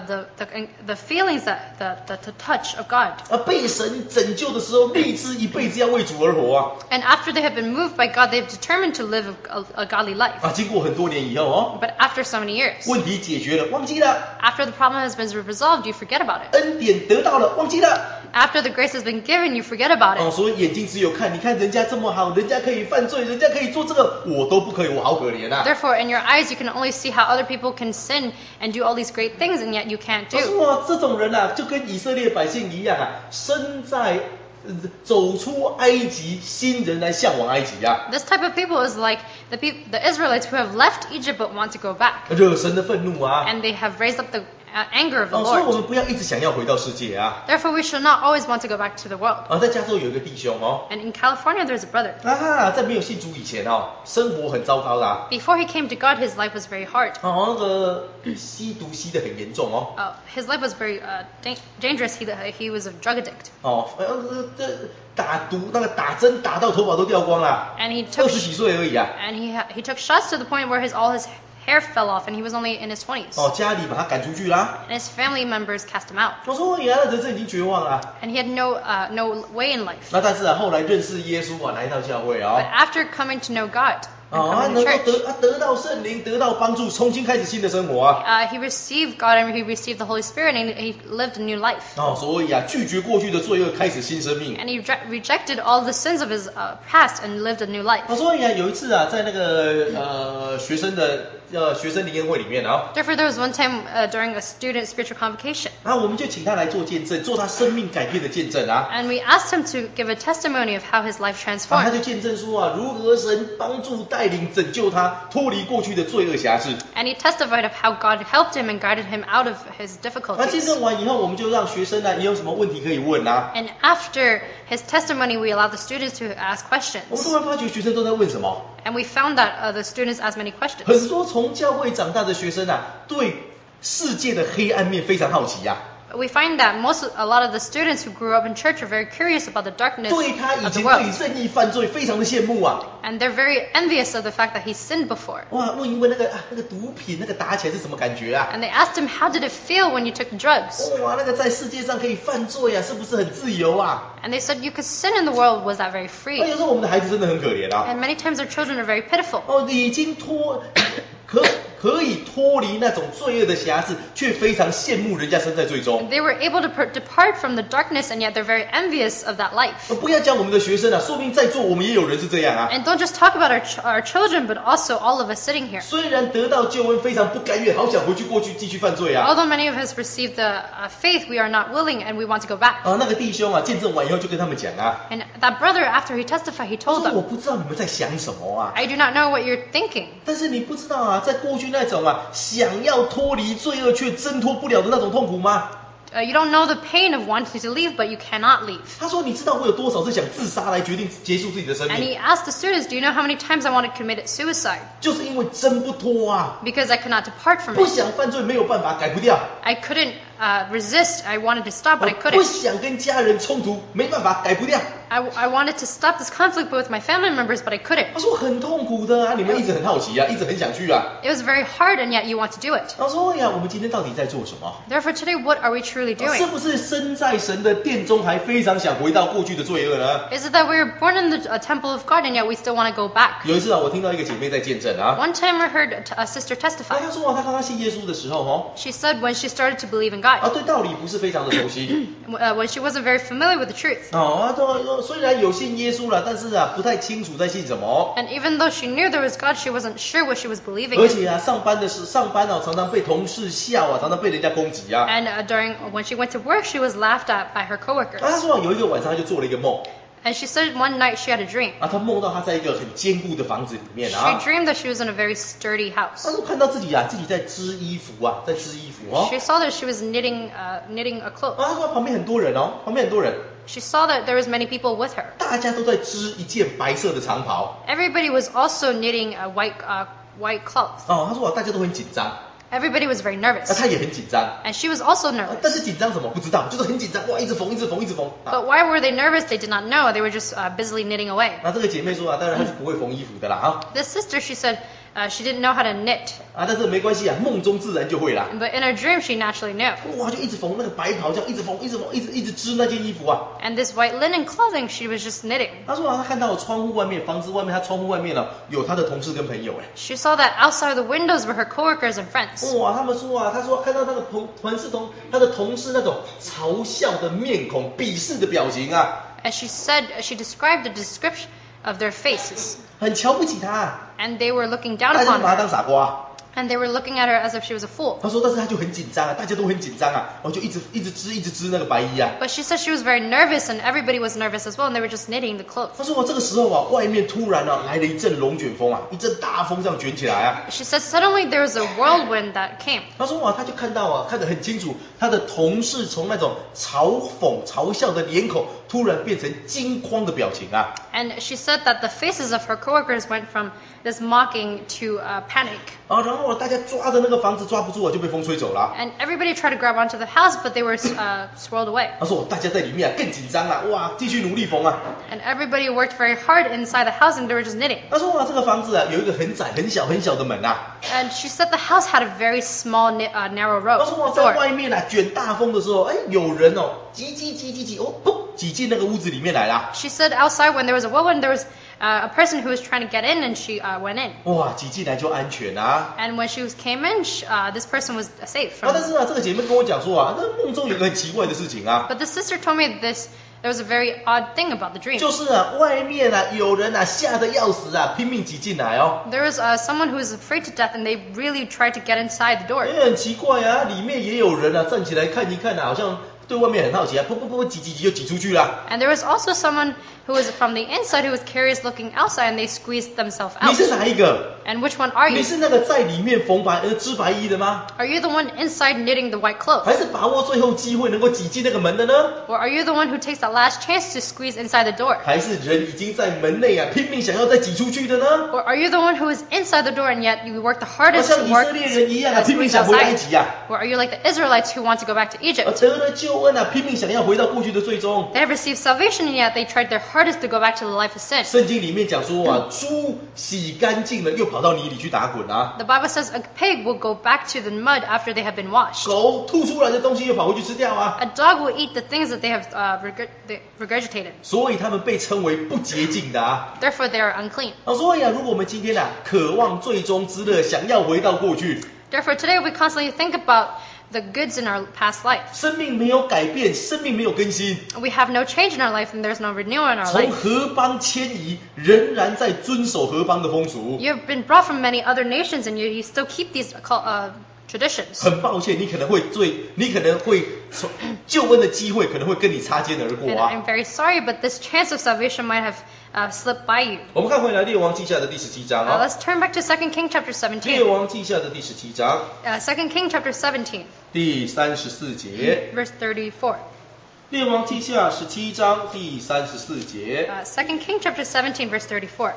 the feelings that the touch of God. 被神拯救的时候，立志一辈子要为主而活啊。 And after they have been moved by God, they've determined to live a godly life. 经过很多年以后 But after so many years, 问题解决了，忘记了。 after the problem has been resolved, you forget about it. 恩典得到了，忘记了。 After the grace has been given, you forget about it. 所以眼睛只有看，你看人家这么好，人家可以犯罪，人家可以做这个，我都不可以，我好可怜啊。 Therefore, in your eyes, you can only see how other people can sin and do all these great things, and yet you can't do. 这种人啊，就跟以色列百姓一样啊，身在走出埃及，新人来向往埃及啊。 This type of people is like the Israelites who have left Egypt but want to go back. 惹神的愤怒啊。 And they have raised up the anger of the Lord. 所以我们不要一直想要回到世界啊。 Therefore, we should not always want to go back to the world. 在加州有一个弟兄 And in California, there's a brother. 在没有信主以前生活很糟糕的。 Before he came to God, his life was very hard. 那个吸毒吸得很严重 His life was very dangerous. He was a drug addict. 打毒那个打针打到头发都掉光了。 And he took 20几岁而已啊。 And he took shots to the point where all his hair fell off, and he was only in his 20s. 家里把他赶出去啦。 And his family members cast him out. 我说原来人生已经绝望了。 And he had no way in life. 那但是后来认识耶稣来到教会 But after coming to know God, 能够得到圣灵，得到帮助，重新开始新的生活啊。 He received God and he received the Holy Spirit and he lived a new life. 所以拒绝过去的罪恶，开始新生命。 And he rejected all the sins of his past and lived a new life. 所以有一次在那个学生灵恩会里面 Therefore, there was one time during a student spiritual convocation. 我们就请他来做见证，做他生命改变的见证啊。 And we asked him to give a testimony of how his life transformed. 他就见证说如何神帮助带领拯救他脱离过去的罪恶辖制。 And he testified of how God helped him and guided him out of his difficulties. 见证完以后，我们就让学生也有什么问题可以问啊。 And after his testimony, we allowed the students to ask questions. 我们突然发觉学生都在问什么。 And we found that the students asked many questions. 很多从教会长大的学生对世界的黑暗面非常好奇呀。 We find that a lot of the students who grew up in church are very curious about the darkness of the world. 对他以前对正义犯罪非常的羡慕啊。 And they're very envious of the fact that he sinned before. 问一问那个毒品打起来是什么感觉啊？ And they asked him, how did it feel when you took drugs? 那个在世界上可以犯罪啊，是不是很自由啊？ And they said, you could sin in the world, was that very free? 有时候我们的孩子真的很可怜啊。 And many times our children are very pitiful. 已经可以脱离那种罪恶的辖制，却非常羡慕人家身在罪中。 They were able to depart from the darkness, and yet they're very envious of that life. 不要讲我们的学生说不定在座我们也有人是这样啊。 And don't just talk about our children, but also all of us sitting here. 虽然得到救恩，非常不甘愿，好想回去过去继续犯罪啊。 Although many of us received the faith, we are not willing, and we want to go back. 那个弟兄见证完以后就跟他们讲 And that brother, after he testified, he told them, 我不知道你们在想什么啊。 I do not know what you're thinking. 但是你不知道在过去那种想要脱离罪恶却挣脱不了的那种痛苦吗？ You don't know the pain of wanting to leave, but you cannot leave. 他说：“你知道我有多少次想自杀来决定结束自己的生命？” And he asked the students, do you know how many times I wanted to commit suicide? 就是因为挣不脱啊。 Because I could not depart from 不 it. 想犯罪，没有办法，改不掉。 I couldn't resist. I wanted to stop, but I 不 couldn't. 想跟家人冲突，没办法，改不掉。 I wanted to stop this conflict with my family members, but I couldn't. 他说很痛苦的你们一直很好奇啊，一直很想去啊。 It was very hard, and yet you want to do it. 他说我们今天到底在做什么？ Therefore, today, what are we truly 是 doing? 不是身在神的殿中，还非常想回到过去的罪恶呢？ Is it that we were born in the temple of God, and yet we still want to go back? 有一次我听到一个姐妹在见证啊。 One time I heard a sister testify. 她说她刚刚信耶稣的时候 She said when she started to believe in God, 对道理不是非常的熟悉。 when she wasn't very familiar with the truth. 虽然有信耶稣了，但是不太清楚在信什么。 And even though she knew there was God, she wasn't sure what she was believing 而 in. 且上班常常被同事笑常常被人家攻击啊。 And when she went to work, she was laughed at by her coworkers. 她说有一个晚上她就做了一个梦。 And she said one night she had a dream. 她梦到她在一个很坚固的房子里面 She dreamed that she was in a very sturdy 她 house. 说看到自己在织衣服在织衣服 She saw that she was knitting a cloak. 她说旁边很多人旁边很多人。 She saw that there was many people with her. 大家都在织一件白色的长袍。 Everybody was also knitting a white cloth. 她说大家都很紧张。 Everybody was very nervous. 那她也很紧张。 And she was also 但是 nervous. 紧张什么不知道，就是很紧张，哇，一直缝，一直缝，一直缝。 But why were they nervous? They did not know. They were just busily knitting away. 那这个姐妹说啊，当然她是不会缝衣服的啦啊。 This sister, she said, she didn't know how to knit. 啊，但是没关系啊，梦中自然就会啦。 But in her dream, she naturally knew. 哇，就一直缝那个白袍，这样一直缝，一直缝，一直织那件衣服啊。 And this white linen clothing, she was just knitting. 她说啊，她看到窗户外面，房子外面，她窗户外面呢有她的同事跟朋友哎。 She saw that outside the windows were her coworkers and friends. 哇，他们说啊，她说看到她的她的同事那种嘲笑的面孔、鄙视的表情啊。 And she said, she described the description of their faces. 很瞧不起她。 And they were looking down 大家 upon 把她 her. 当傻瓜。 And they were looking at her as if she was a fool. 她说，但是她就很紧张啊，大家都很紧张啊，然后就一直织那个白衣啊。 But she said she was very nervous and everybody was nervous as well and they were just knitting the clothes. 她说我这个时候啊，外面突然啊来了一阵龙卷风啊，一阵大风这样卷起来啊。 She said suddenly there was a whirlwind that came. 她说哇，她就看到啊，看得很清楚，她的同事从那种嘲讽、嘲笑的脸孔，突然变成惊慌的表情啊。 And she said that the faces of her coworkers went from this mocking to panic. 啊，然后大家抓着那个房子抓不住啊，就被风吹走了。 And everybody tried to grab onto the house, but they were swirled away. 她说大家在里面啊更紧张啊，哇，继续努力缝啊。 And everybody worked very hard inside the house and they were just knitting. 她说哇，这个房子啊有一个很窄、很小的门啊。 And she said the house had a very small, narrow 她说哇，在 door. 外面啊卷大风的时候，哎，有人哦挤，哦，砰，挤进那个屋子里面来了。 She said outside when there was a whirlwind, there was a person who was trying to get in and she went in. 哇，挤进来就安全啊。 And when she came in, this person was safe. 但是啊，这个姐妹跟我讲说啊，那梦中有个很奇怪的事情啊。 But the sister told me there was a very odd thing about the dream. 就是啊，外面啊有人啊吓得要死啊，拼命挤进来哦。 There was someone who was afraid to death and they really tried to get inside the door. 也很奇怪啊，里面也有人啊，站起来看一看啊，好像对外面很好奇啊，噗，挤就挤出去了。 And there was also someone who was from the inside who was curious looking outside and they squeezed themselves 你 out. 是哪一个？ And which one are 你 you? 是那个在里面织白衣的吗？ Are you the one inside knitting the white clothes? 还是把握最后机会能够挤进那个门的呢？ Or are you the one who takes that last chance to squeeze inside the door? 还是人已经在门内啊，拼命想要再挤出去的呢？ Or are you the one who is inside the door and yet you work the 好 hardest 像 to 以 work 色列人一样啊， to 拼命 squeeze 想回埃 outside? 及啊， Or are you like the Israelites who want to go back to Egypt? 得了救恩啊，拼命想要回到过去的最终。 They have received salvation and yet they tried their hardest to go back to the life of sin. 圣经里面讲说啊，猪洗干净了又跑到泥里去打滚啊， The Bible says a pig will go back to the mud after they have been washed. 狗吐出来的东西又跑回去吃掉啊， A dog will eat the things that they have regurgitated. 所以他们被称为不洁净的啊。 Therefore, they are unclean. 所以啊，如果我们今天啊渴望最终之乐，想要回到过去， Therefore, today we constantly think about the goods in our past life. 生命没有改变，生命没有更新， We have no change in our life and there's no renewal in our 从 life. 何邦迁移，仍然在遵守何邦的风俗。 You have been brought from many other nations and you still keep these traditions. 很抱歉，你可能会从救恩的机会可能会跟你擦肩而过 And 啊。 I'm very sorry, but this chance of salvation might have slipped by you. 我们看回来列王记下的第17章啊， Let's turn back to 2 King chapter 列 17. 王记下的第17章 2 King chapter 17, 第34节， verse 34. 列王记下17章第34节， 2 King chapter 17, verse 34.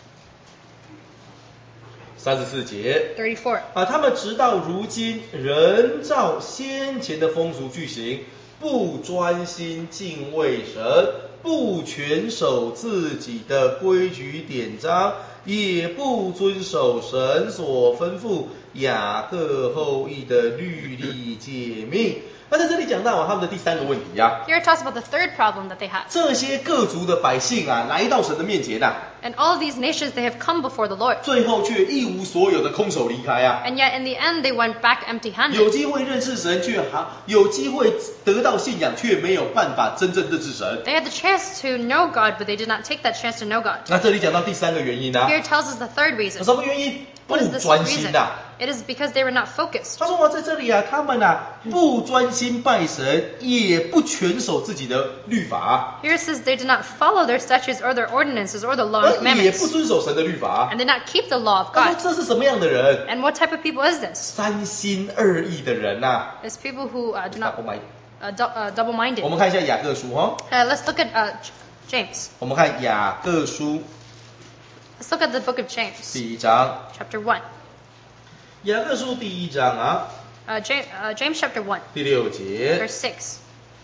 34节。 34. 啊，他们直到如今仍照先前的风俗去行，不专心敬畏神，不全守自己的规矩典章，也不遵守神所吩咐雅各后裔的律例诫命。那在这里讲到啊，他们的第3个问题啊， Here it talks about the third problem that they had. 这些各族的百姓啊，来到神的面前啊， And all of these nations, they have come before the Lord. 最后却一无所有的空手离开啊。 And yet in the end, they went back 有 empty-handed. 机会认识神，有机会得到信仰，却没有办法真正认识神。 They had the chance to know God, but they did not take that chance to know God. 那这里讲到第3个原因啊， Here it tells us the third reason. 什么原因？不 What is this 专心 reason? 呐、 It is because they were not focused. 他说我在这里啊，他们啊不专心拜神，也不全守自己的律法， Here it says they did not follow their statutes or their ordinances or the law 而 and 也不 commandments. 遵守神的律法。 And did not keep the law of 他说 God. 这是什么样的人？ And what type of people is this? 三心二意的人呐、 It's people who do not 我们 double-minded. 我们看一下雅各书哈、 Let's look at James. 我们看雅各书 Let's look at the book of James, 第1章。 chapter 1. 雅各书第1章啊， James chapter 1, 第6节。 verse 6.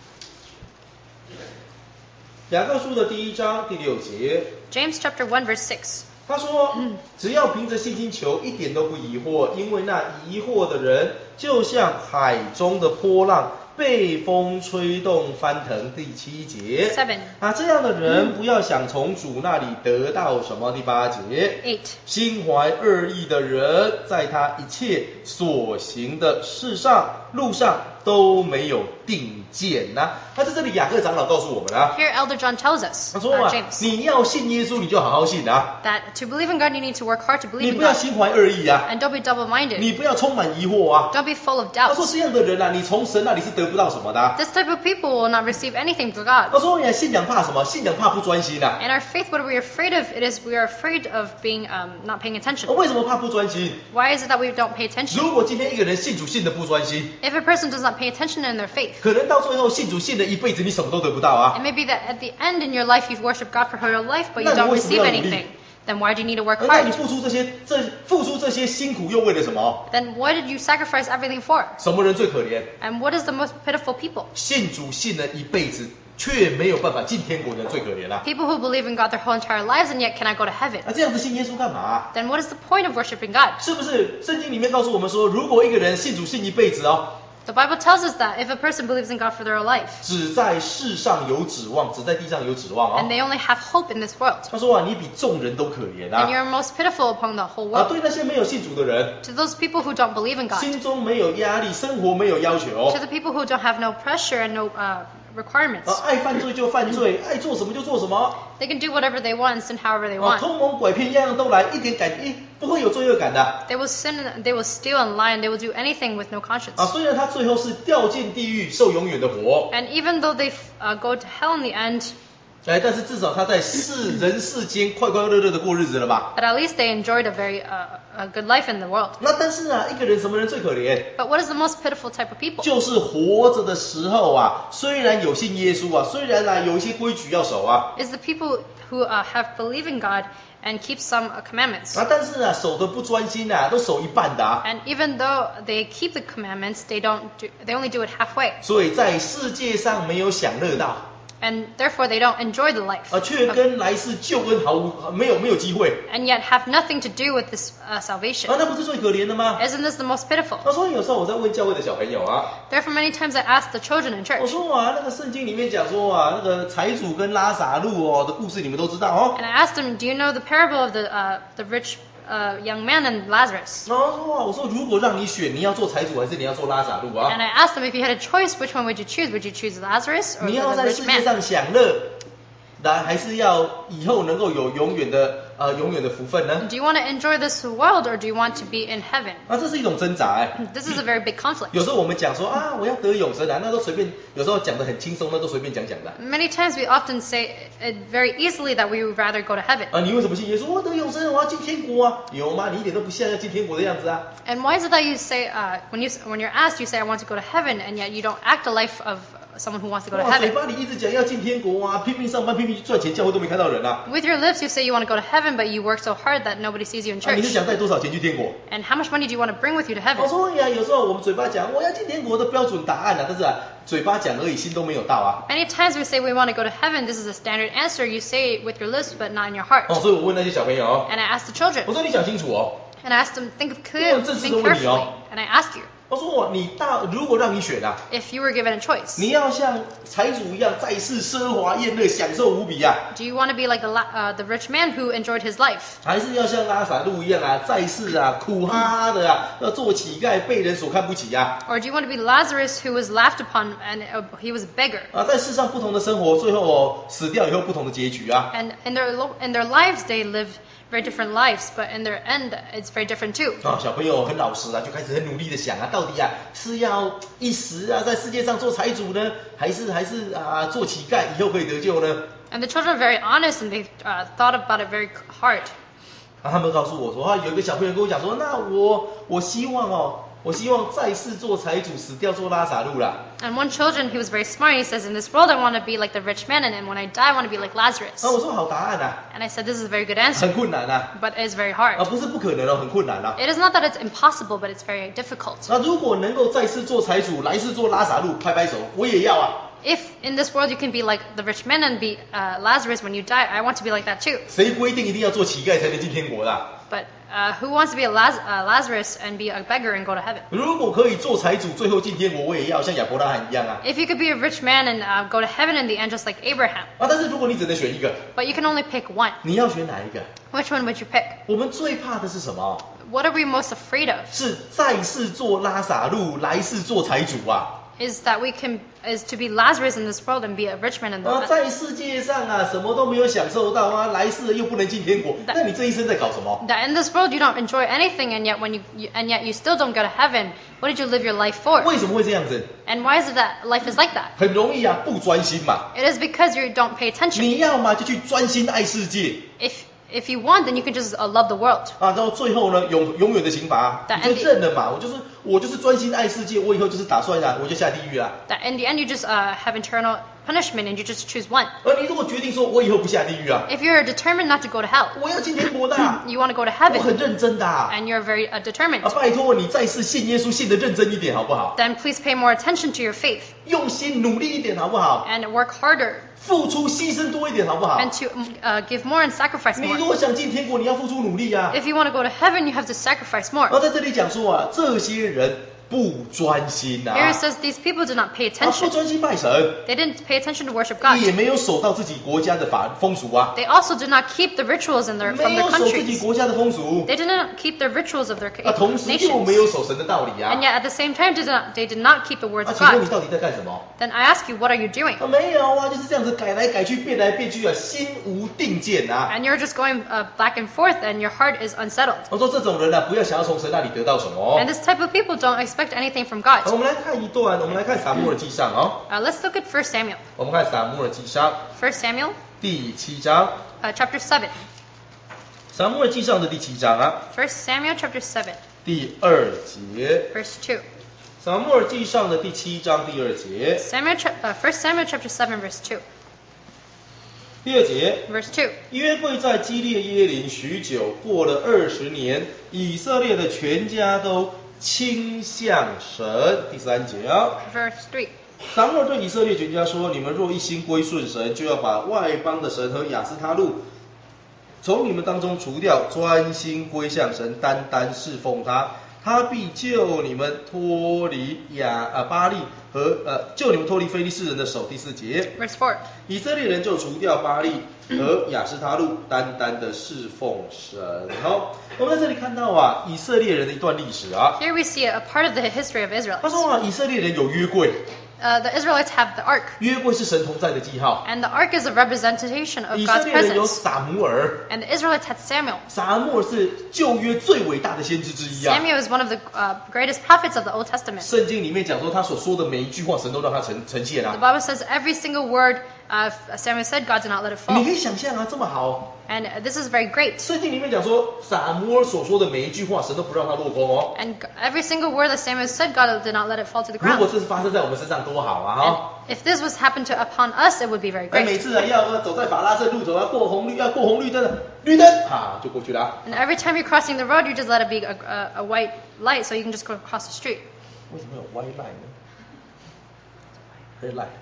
雅各书的第1章第6节， James chapter 1, verse 6. 他说，只要凭着信心求，一点都不疑惑，因为那疑惑的人，就像海中的波浪，被风吹动翻腾。第7节。 7. 这样的人不要想从主那里得到什么。第8节。 8. 心怀恶意的人，在他一切所行的事上、路上都没有定见呐。在这里雅各长老告诉我们啊， Here Elder John tells us, 他说 James, 你要信耶稣，你就好好信啊， that to believe in God you need to work hard to 你 believe in 不要 God. 心怀恶意啊， And don't be double-minded. 你不要充满疑惑啊。 Don't be full of 他说 doubts. 这样的人啊，你从神那里是得不到什么的啊。 This type of people will not receive anything from God. 他说信仰怕什么？信仰怕不专心啊。 And our faith, what are we afraid of? It is we are afraid of being not paying attention. 为什么怕不专心？ Why is it that we don't pay attention? 如果今天一个人信主信的不专心， If a person does not pay attention in their faith, 可能到最后信主信了一辈子，你什么都得不到啊。 it may be that at the end in your life you've worshipped God for your life, but you 那你 don't 为什么 receive 要努力？ anything. Then why do you need to work 那你 hard? 付出这些辛苦又为了什么？ Then what did you sacrifice everything for? 什么人最可怜？ And what is the most pitiful people? 信主信了一辈子，却没有办法进天国的人最可怜啦。 People who believe in God their whole entire lives and yet cannot go to heaven. 这样子信耶稣干嘛？ Then what is the point of worshiping God? 是不是圣经里面告诉我们说，如果一个人信主信一辈子哦， The Bible tells us that if a person believes in God for their life, 只在世上有指望，只在地上有指望 and 哦。 they only have hope in this world, 他说你比众人都可怜 then 啊。 you're most pitiful upon the whole world. 对那些没有信主的人， To those people who don't believe in God, 心中没有压力，生活没有要求 to the people who don't have no pressure and no requirements, 爱犯罪就犯罪，爱做什么就做什么 they can do whatever they want and sin however they want. 偷蒙拐骗样样都来，一点不会有罪恶感的 They will sin, they will steal and lie, and they will do anything with no conscience. 虽然他最后是掉进地狱，受永远的活， And even though they go to hell in the end, 但是至少他在人世间快快乐乐的过日子了吧？ but at least they enjoyed a very a good life in the world. 那但是一个人什么人最可怜？ But what is the most pitiful type of people? 就是活着的时候虽然有信耶稣虽然有一些规矩要守 Is the people who have believed in God and keep some commandments. 但是守得不专心都守一半的 And even though they keep the commandments, they only do it halfway. 所以在世界上没有享乐到。 And therefore they don't enjoy the life. 却跟来世救恩没有机会。 And yet have nothing to do with this salvation. 那不是最可怜的吗？ Isn't this the most pitiful? 所以有时候我在问教会的小朋友 Therefore many times I ask the children in 我 church. 说那个圣经里面讲说那个财主跟拉撒路的故事你们都知道 And I asked them, do you know the parable of the rich young man and Lazarus? 我说如果让你选，你要做财主还是你要做拉撒路 And I asked them if you had a choice, which one would you choose? Would you choose Lazarus or 你要 the 在 rich 世界 man? 上享乐，还是要以后能够有永远的福分呢？ Do you want to enjoy this world or do you want to be in heaven? 这是一种挣扎 This is a very big conflict. 有时候我们讲说我要得永生那都随便，有时候讲得很轻松，那都随便讲的。 Many times we often say it very easily that we would rather go to heaven. 你为什么信耶稣？我得永生，我要进天国有吗？你一点都不像要进天国的样子 And why is it that you say when you're asked, you say I want to go to heaven, and yet you don't act a life of someone who wants to go to 嘴 heaven? 巴里一直讲要进天国拼命上班，拼命去赚钱，教会都没看到人 With your lips, you say you want to go to heaven, but you work so hard that nobody sees you in 你是 church. 想带多少钱去天国？ And how much money do you want to bring with you to 我 heaven? 说有时候我们嘴巴讲我要进天国的标准答案但是嘴巴讲而已，心都没有到 Many times we say we want to go to heaven. This is a standard answer. You say it with your lips, but not in your heart. 所以我问那些小朋友 And I asked the children, 我说你想清楚 and I asked them, think clearly, 这是个 think 问题 carefully. And I ask you, 我说如果让你选 if you were given a choice, 你要像财主一样在世奢华宴乐，享受无比 do you want to be like the rich man who enjoyed his life? 还是要像拉撒路一样在世苦哈哈的要做乞丐，被人所看不起 Or do you want to be Lazarus who was laughed upon and he was a beggar? 在世上不同的生活，最后死掉以后不同的结局 And in their lives they live very different lives, but in their end it's very different too. 小朋友很老实就开始很努力的想到底是要一时在世界上做财主呢，还是做乞丐以后可以得救呢？ And the children are very honest and they thought about it very hard. 他们告诉我说有一个小朋友跟我讲说，那我希望我希望在世做财主，死掉做拉撒路啦。 And one children, he was very smart. He says, in this world I want to be like the rich man, and when I die I want to be like Lazarus. 我说好答案啊。 And I said, this is a very good answer. 很困难啊。 But it is very hard. 不是不可能哦，很困难啊。 It is not that it's impossible, but it's very difficult. 那如果能够在世做财主，来世做拉撒路，拍拍手，我也要啊。 If in this world you can be like the rich man and be Lazarus when you die, I want to be like that too. 谁规定一定要做乞丐才能进天国的 ？But who wants to be a Lazarus and be a beggar and go to heaven? 如果可以做财主，最后进天国，我也要像亚伯拉罕一样啊。 If you could be a rich man and go to heaven in the end, just like Abraham. 但是如果你只能选一个 But you can only pick one. 你要选哪一个？ Which one would you pick? 我们最怕的是什么？ What are we most afraid of? 是在世做拉撒路，来世做财主啊。 Is to be Lazarus in this world and be a rich man in the 在世界上啊，什么都没有享受到啊，来世又不能进天国，那你这一生在搞什么？ That in this world you don't enjoy anything, and yet yet you still don't go to heaven. What did you live your life for? 为什么会这样子？ And why is it that life is like that? 很容易啊，不专心嘛。 It is because you don't pay attention. 你要嘛就去专心爱世界。 If you want, then you can just love the world. 到最后呢，永远的刑罚，你就认了嘛。我就是专心爱世界，我以后就是打算我就下地狱啦。 That in the end you just have eternal punishment and you just choose one. 而你如果决定说我以后不下地狱啊， If you're determined not to go to hell, 我要进天国的。 you want to go to heaven. 我很认真的。 And you're very determined. 拜托你在世信耶稣信得认真一点好不好？ Then please pay more attention to your faith. 用心努力一点好不好？ And work harder. 付出牺牲多一点好不好？ And to give more and sacrifice 你 more. 如果想进天国，你要付出努力啊。 If you want to go to heaven, you have to sacrifice more. 在这里讲说啊，这些人不专心啊。 Here it says these people did not pay 不 attention. 专心拜神， They didn't pay attention to worship God. 也没有守到自己国家的风俗啊， They also did not keep the rituals from 没 their 有守自己 countries. 国家的风俗， They did not keep the rituals of their 同时又没 nations. 有守神的道理啊。 And yet at the same time, they did not keep the words of 请问你 God. 到底在干什么？ Then I ask you, what are you doing? 没有啊，就是这样子改来改去，变来变去啊，心无定见啊。 And you're just going back and forth and your heart is unsettled. 我说这种人啊，不要想要从神那里得到什么。 And this type of people don't expect anything from God. 我们来看一段，我们来看撒母耳记上哦。 Let's look at 1 Samuel. 我们看撒母耳记上 1 Samuel 第7章， chapter 7. 撒母耳记上的第7章啊， 1 Samuel chapter 7, 第2节。 verse 2. 撒母耳记上的第7章第2节。 1 Samuel chapter 7, verse 2. 第2节。 Verse 2. 约柜在基列耶林许久，过了20年，以色列的全家都倾向神。第3节啊。 Verse 3. 撒母耳对以色列全家说：你们若一心归顺神，就要把外邦的神和亚斯他路从你们当中除掉，专心归向神，单单侍奉他。他必救你们脱离巴力和救你们脱离非利士人的手。第4节。 Verse 4. 以色列人就除掉巴力和亚斯他路，单单的侍奉神。好，我们在这里看到啊，以色列人的一段历史啊。 Here we see a part of the history of Israel. 他说啊，以色列人有约柜。 The Israelites have the ark. 约柜是神同在的记号。 And the ark is a representation of 以色 God's 列人有 presence. 撒母耳。 And the Israelites had Samuel. 撒母耳是旧约最伟大的先知之一啊。 Samuel is one of the greatest prophets of the Old Testament. 圣经里面讲说，他所说的每一句话，神都让他呈现 The 啊。 Bible says every single word Samuel said, God did not let it 你 fall. 可以想象啊，这么好。 And this is very great. 圣经里面讲说，撒母耳所说的每一句话，神都不让他落空哦。 And every single word that Samuel said, God did not let it fall to the 如果 ground. 这是发生在我们身上多好啊！ And 哈。 if this was happened to upon us, it would be very 每 great. 次啊要走在法拉盛路，要过红绿灯，绿灯就过去了啊。 And every time you're crossing the road, you just let it be a white light so you can just go across the street. 为什么有 white line 呢 ？red line。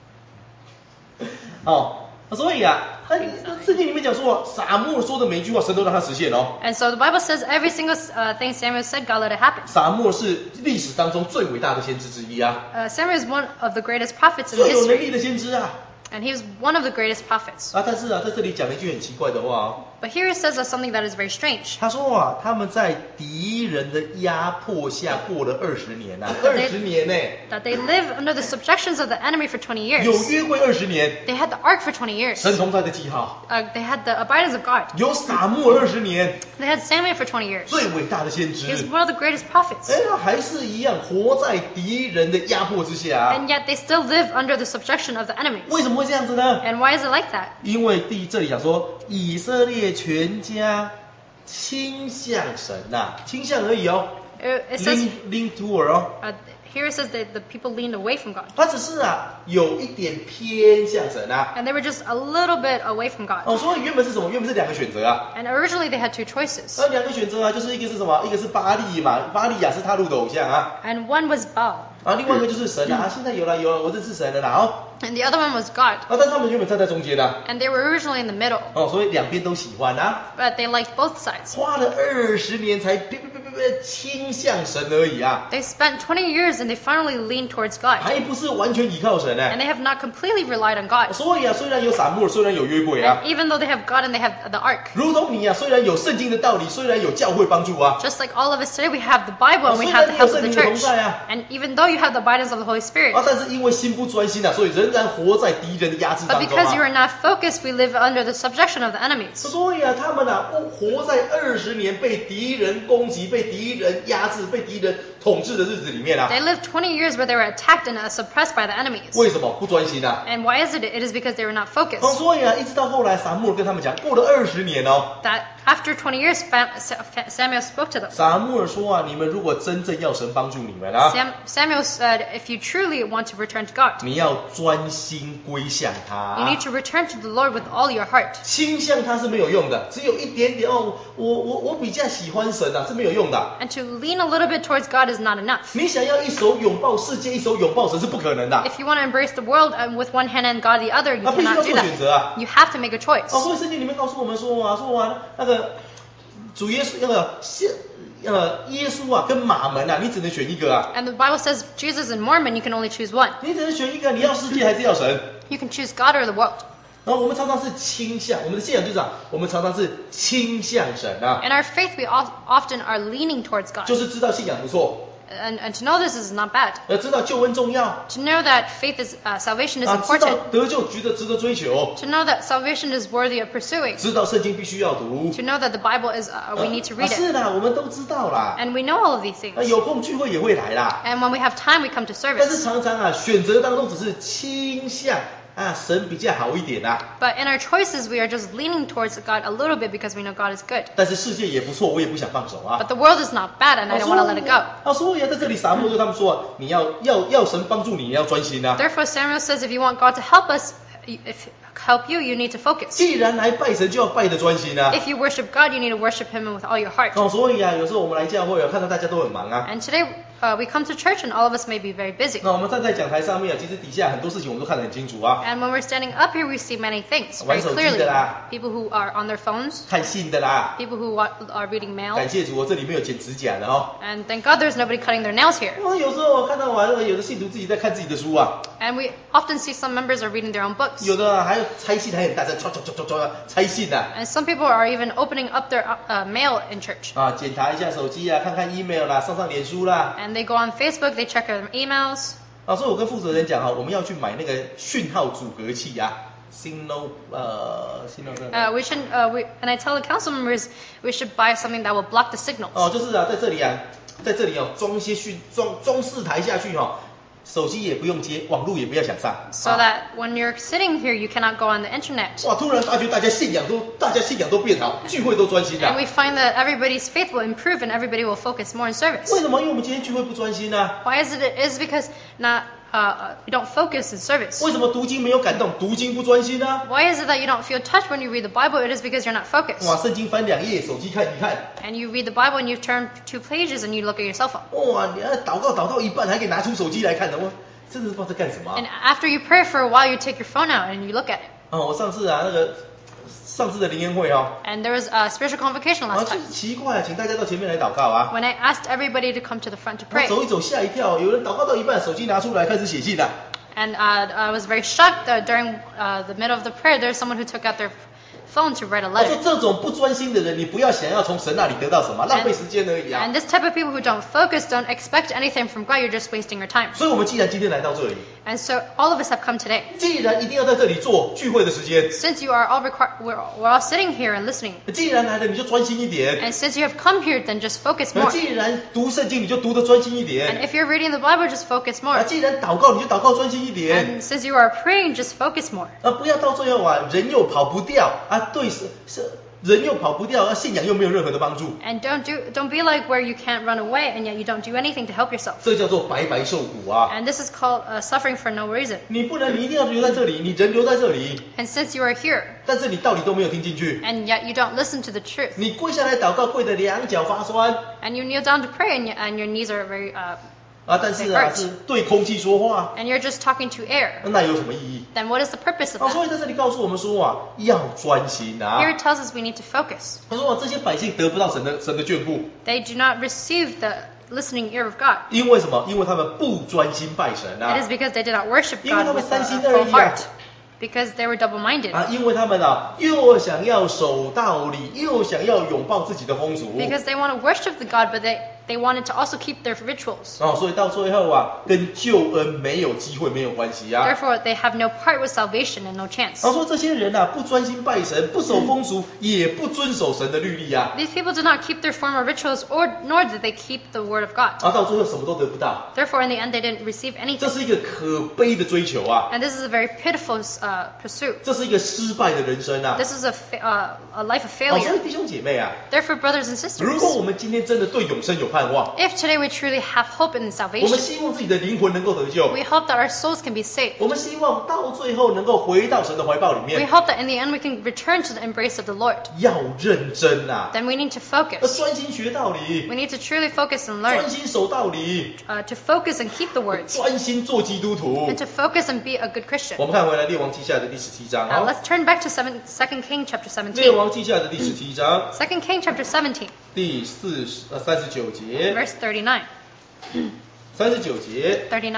所以啊，圣经里面讲说，撒母耳说的每一句话，神都让他实现哦。 And so the Bible says every single thing Samuel said, God let it happen. 撒母耳是历史当中最伟大的先知之一啊， Samuel is one of the greatest prophets in 最有能力 history. 的先知啊。 And he was one of the greatest prophets. 但是啊，在这里讲了一句很奇怪的话哦。 But here it says something that is very strange. 他说啊，他们在敌人的压迫下过了20年啊，20年呢。 That they live under the subjections of the enemy for 20 years. 有约柜20年， They had the ark for 20 years. 神同在的记号。 They had the abidance of God. 有撒母耳20年， They had Samuel for 20 years. 最伟大的先知。 He was one of the greatest prophets. 还是一样活在敌人的压迫之下啊。 And yet they still live under the subjection of the enemy. 为什么会这样子呢？ And why is it like that? 因为这里讲说，以色列全家倾向神呐，倾向而已哦。 It says lean toward 哦， here it says that the people leaned away from God. 他只是有一点偏向神啊。 And they were just a little bit away from God. 哦，所以原本是什么？原本是2个选择啊。 And originally they had two choices. 那2个选择啊，就是一个是什么？一个是巴利嘛，巴利亚是他路的偶像啊。 And one was Baal. 另外一个就是神啊，现在有了，我认识神了啦哦。 And the other one was God. 但是他们原本站在中间啊。 And they were originally in the middle. 所以2边都喜欢啊。 But they liked both sides. 花了20年才倾向神而已啊。 They spent 20 years and they finally leaned towards God. 还不是完全倚靠神呢。 And they have not completely relied on God. 所以虽然有撒母耳，虽然有约柜啊， And even though they have God and they have the ark. 如同你虽然有圣经的道理，虽然有教会帮助啊， Just like all of us today, we have the Bible and we have the help of the church. And even though you have the guidance of the Holy Spirit. 但是因为心不专心所以仍然活在敌人的压制 But 当中 because you are not focused, we live under the subjection of the enemies. 所以他们活在20年被敌人攻击、被敌人压制、被敌人统治的日子里面 They lived 20 years where they were attacked and suppressed by the enemies. 为什么不专心啊？ And why is it? It is because they were not focused. 所以一直到后来撒母耳跟他们讲，过了20年 That after 20 years, Samuel spoke to them. 撒母耳说你们如果真正要神帮助你们 Samuel said, if you truly want to return to God, 你要专心归向他。 you need to return to the Lord with all your heart. 倾向他是没有用的，只有一点点我比较喜欢神是没有用的。 And to lean a little bit towards God is not enough. 你想要一手拥抱世界，一手拥抱神是不可能的。 If you want to embrace the world with one hand and God the other, you 必须要 cannot 做 do 选择 that. You have to make a choice. 所以圣经里面告诉我们说那个主耶稣耶稣跟马门你只能选一个 And the Bible says Jesus and Mormon, you can only choose one. 你只能选一个，你要世界还是要神？ You can choose God or the world. 然后我们常常是倾向，我们的信仰就是我们常常是倾向神 In our faith, we often are leaning towards God. 就是知道信仰不错， And to know this is not bad. 知道救恩重要， To know that faith is salvation is 知道 important. 得救值得追求， To know that salvation is worthy of pursuing. 知道圣经必须要读。 To know that the Bible is we need to read 是 it. 啦，我们都知道啦。 And we know all of these things. 有空聚会也会来啦。 And when we have time, we come to 但是 service. 常常选择当中只是倾向神比较好一点 But in our choices, we are just leaning towards God a little bit because we know God is good. 但是世界也不错，我也不想放手 But the world is not bad, and I don't want to let it go. 所以在这里撒母耳对他们说，你要神帮助你，你要专心 Therefore, Samuel says, if you want God to help us, help you, you need to focus. 既然来拜神，就要拜得专心 If you worship God, you need to worship Him with all your heart. 所以有时候我们来教会看到大家都很忙 And today, we come to church, and all of us may be very busy. 那我们站在讲台上面其实底下很多事情我们都看得很清楚 And when we're standing up here, we see many things very 玩手机 clearly. 的啦， People who are on their phones, 看信的啦。 people who are reading mail. 感谢主，这里没有剪指甲的 And thank God there's nobody cutting their nails here. 有时候看到有的信徒自己在看自己的书 And we often see some members are reading their own books. 有的还有拆信还很大声，拆信 And some people are even opening up their mail in church. 检查一下手机看看 email 啦，上脸书啦。 And they go on Facebook, they check their emails. 所以我跟负责人讲我们要去买那个讯号阻隔器Signal we should and I tell the council members we should buy something that will block the signals. 就是在这里装一些装4台下去手机也不用接，网络也不要想上。 So that when you're sitting here, you cannot go on the internet. 突然发觉大家信仰都变好，聚会都专心 And we find that everybody's faith will improve and everybody will focus more in service. 为什么？因为我们今天聚会不专心 Why is it? It is because we don't focus in service. 为什么读经没有感动？读经不专心 Why is it that you don't feel touched when you read the Bible? It is because you're not focused. 圣经翻2页，手机看一看。 And you read the Bible and you turn 2 pages and you look at your cell phone. 你祷告到一半还可以拿出手机来看的，真的是不知道在干什么 And after you pray for a while, you take your phone out and you look at it. 我上次上次的灵恩会 And there was a spiritual convocation last time. 奇怪请大家到前面来祷告 When I asked everybody to come to the front to pray. 走一走吓一跳，有人祷告到一半，手机拿出来开始写信 And I was very shocked that during the middle of the prayer, there's someone who took out their phone to write a 说 letter. 这种不专心的人，你不要想要从神那里得到什么，浪费时间而已 And this type of people who don't focus, don't expect anything from God, you're just wasting your time. 所以我们既然今天来到这里， And so all of us have come today. 既然一定要在这里做聚会的时间， Since you are all we're all sitting here and listening. 既然来了你就专心一点， And since you have come here, then just focus more. 既然读圣经你就读得专心一 And 点， if you're reading the Bible, just focus more. 既然祷告你就祷告专心一点， And since you are praying, just focus more. 不要到最后人又跑不掉人又跑不掉，信仰又没有任何的帮助。 And don't be like where you can't run away and yet you don't do anything to help yourself. 这叫做白白受苦啊！ And this is called suffering for no reason. 你不能，你一定要留在这里，你人留在这里， And since you are here 但是你道理都没有听进去。 and yet you don't listen to the truth, 你跪下来祷告，跪得两脚发酸 and you kneel down to pray and your knees are very 但是是对空气说话， and you're just talking to air, 那有什么意义？ then what is the purpose of 所以 that? 在这里告诉我们说要专心 Here it tells us we need to focus. 他说这些百姓得不到神的眷顾， They do not receive the listening ear of God. 因为什么？因为他们不专心拜神 It is because they did not worship 因为他 God 们 with 三心 a 二 full 意 heart. Because they were double-minded. 因为他们又想要守道理，又想要拥抱自己的风俗， Because they want to worship the God, but they wanted to also keep their rituals. 所以到最后跟救恩没有机会，没有关系 Therefore, they have no part with salvation and no chance. 说这些人不专心拜神，不守风俗，也不遵守神的律例 These people did not keep their former rituals, nor did they keep the word of God. 到最后什么都得不到， Therefore, in the end, they didn't receive 这 anything. 是一个可悲的追求 And this is a very pitiful pursuit. 这是一个失败的人生 This is a life of 所以 failure. 弟兄姐妹 Therefore, brothers and 如果 sisters, 我们今天真的对永生有盼望， if today we truly have hope in 我们 salvation, 希望自己的灵魂能够得救， we hope that our souls can be saved. 我们希望到最后能够回到神的怀抱里 We 面， hope that in the end we can return to the embrace of the Lord. 要认真 Then we need to 要 focus. 专心学道理， We need to truly focus and 专 learn. 心守道理， To focus and keep the words. 专心做基督徒 And。to focus and be a good Christian. 我们看回来列王记下的第17章 Let's turn back to 2 King chapter 列 17. 王记下的第17章 2 King chapter 17, 第39节， verse 39. 39节， 39.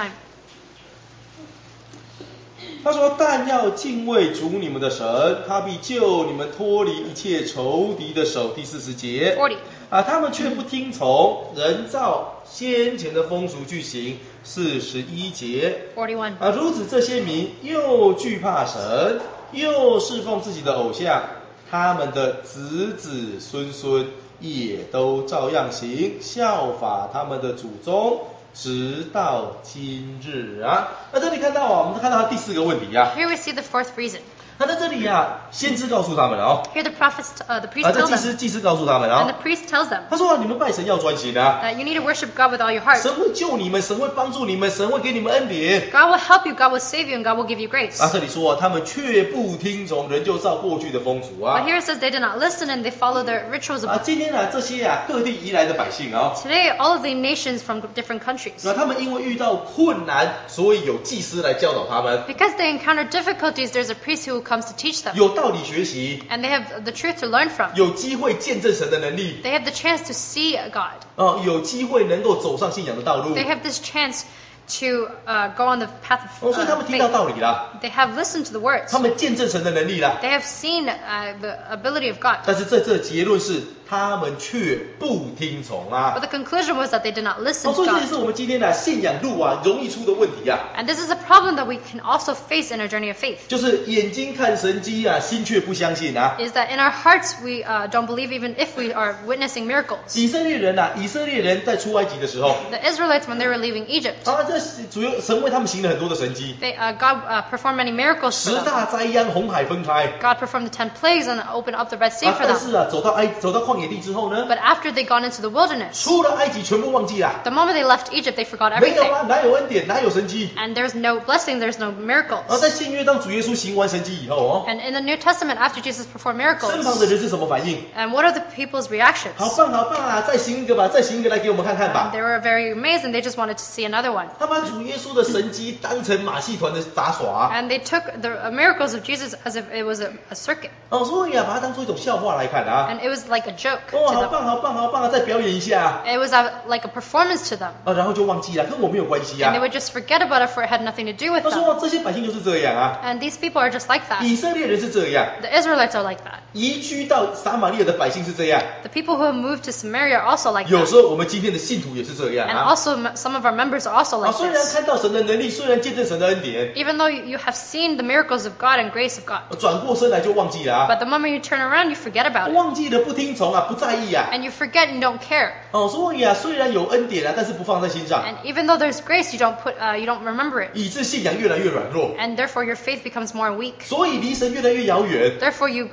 他说：“但要敬畏主你们的神，他必救你们脱离一切仇敌的手。”第40节。 40. 他们却不听从，人照先前的风俗去行。41节。 41. 如此这些民又惧怕神，又侍奉自己的偶像，他们的子子孙孙也都照样行，效法他们的祖宗，直到今日这里看到我们看到第4个问题 Here we see the fourth reason. 他在这里先知告诉他们 Here the priest 这 tells them. 祭司告诉他们 And the priest tells them 他说你们拜神要专心 that you need to worship God with all your heart. 神会救你们，神会帮助你们，神会给你们恩典。 God will help you, God will save you, and God will give you grace. 这里说他们却不听从，仍旧照过去的风俗 But here it says they did not listen and they followed their rituals of 今天这些各地移来的百姓 Today, all of the nations from different countries, 他们因为遇到困难，所以有祭司来教导他们， because they encounter difficulties, there's a priest who comes to teach them. 有道理学习， And they have the truth to learn from. 有机会见证神的能力， They have the chance to see God. 有机会能够走上信仰的道路。 They have this chance to go on the path of 所以他们听到 faith. 道理了， They have listened to the words. 他们见证神的能力了。 They have seen the ability of God. 但是这结论是他们却不听从 But the conclusion was that they did not listen 所 to 以这也是 God. 我们今天信仰路容易出的问题 And this is a problem that we can also face in our journey of faith. 就是眼睛看神迹心却不相信 Is that in our hearts we don't believe even if we are witnessing miracles. 以色列人在出埃及的时候 The Israelites, when they were leaving Egypt, 这主要神为他们行了很多的神迹， God performed many miracles for 10 them. 大灾殃，红海分开。 God performed the 10 plagues and opened up the Red Sea for 但 them. 是走到旷野地之后呢， But after they gone into the wilderness, 出了埃及全部忘记了， the moment they left Egypt, they forgot 没有 everything. 哪有恩典，哪有神迹？ And there's no blessing, there's no miracles. 在新约当主耶稣行完神迹以后 And in the New Testament, after Jesus performed 身旁的 miracles, 人是什么反应？ and what are the people's reactions? 好棒再行一个吧，再行一个来给我们看看吧 And。they were very amazed and they just wanted to see another one. 他把主耶稣的神迹当成马戏团的杂耍 And they took the miracles of Jesus as if it was a circuit. 所以把它当做一种笑话来看 And it was like a joke 好 to them. 棒好棒再表演一下 It was like a performance to them. 然后就忘记了，跟我没有关系 And they would just forget about it for it had nothing to do with 他 them. 说这些百姓就是这样 And these people are just like that. 以色列人是这样， The Israelites are like that. 移居到撒玛利亚的百姓是这样， The people who have moved to Samaria are also like 有 that. 时候我们今天的信徒也是这样 And also some of our members are also like 虽然 this. 看到神的能力，虽然见证神的恩典， Even though you have seen the miracles of God and grace of God, 转过身来就忘记了 but the moment you turn around, you forget about it. 忘记了不听从不在意 And you forget and don't care. 所以虽然有恩典但是不放在心上， And even though there's grace, you don't remember it. 以致信仰越来越软弱， And therefore your faith becomes more weak. 所以离神越来越遥远。 Therefore you are far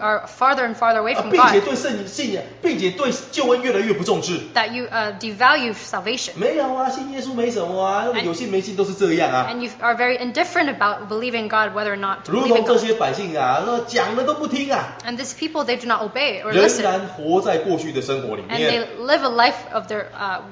farther and farther away from 并且 God. 对信仰，并且对救恩越来越不重视。 That you devalue salvation. 没有啊，信耶稣没什么啊，有信没信都是这样啊。 And you are very indifferent about believing God, whether or not to 如 believe 同 in 这 God. 些百姓啊，讲了都不听啊， And these people, they do not obey or 仍 listen. 然活在过去的生活里 And 面。 they live a life of their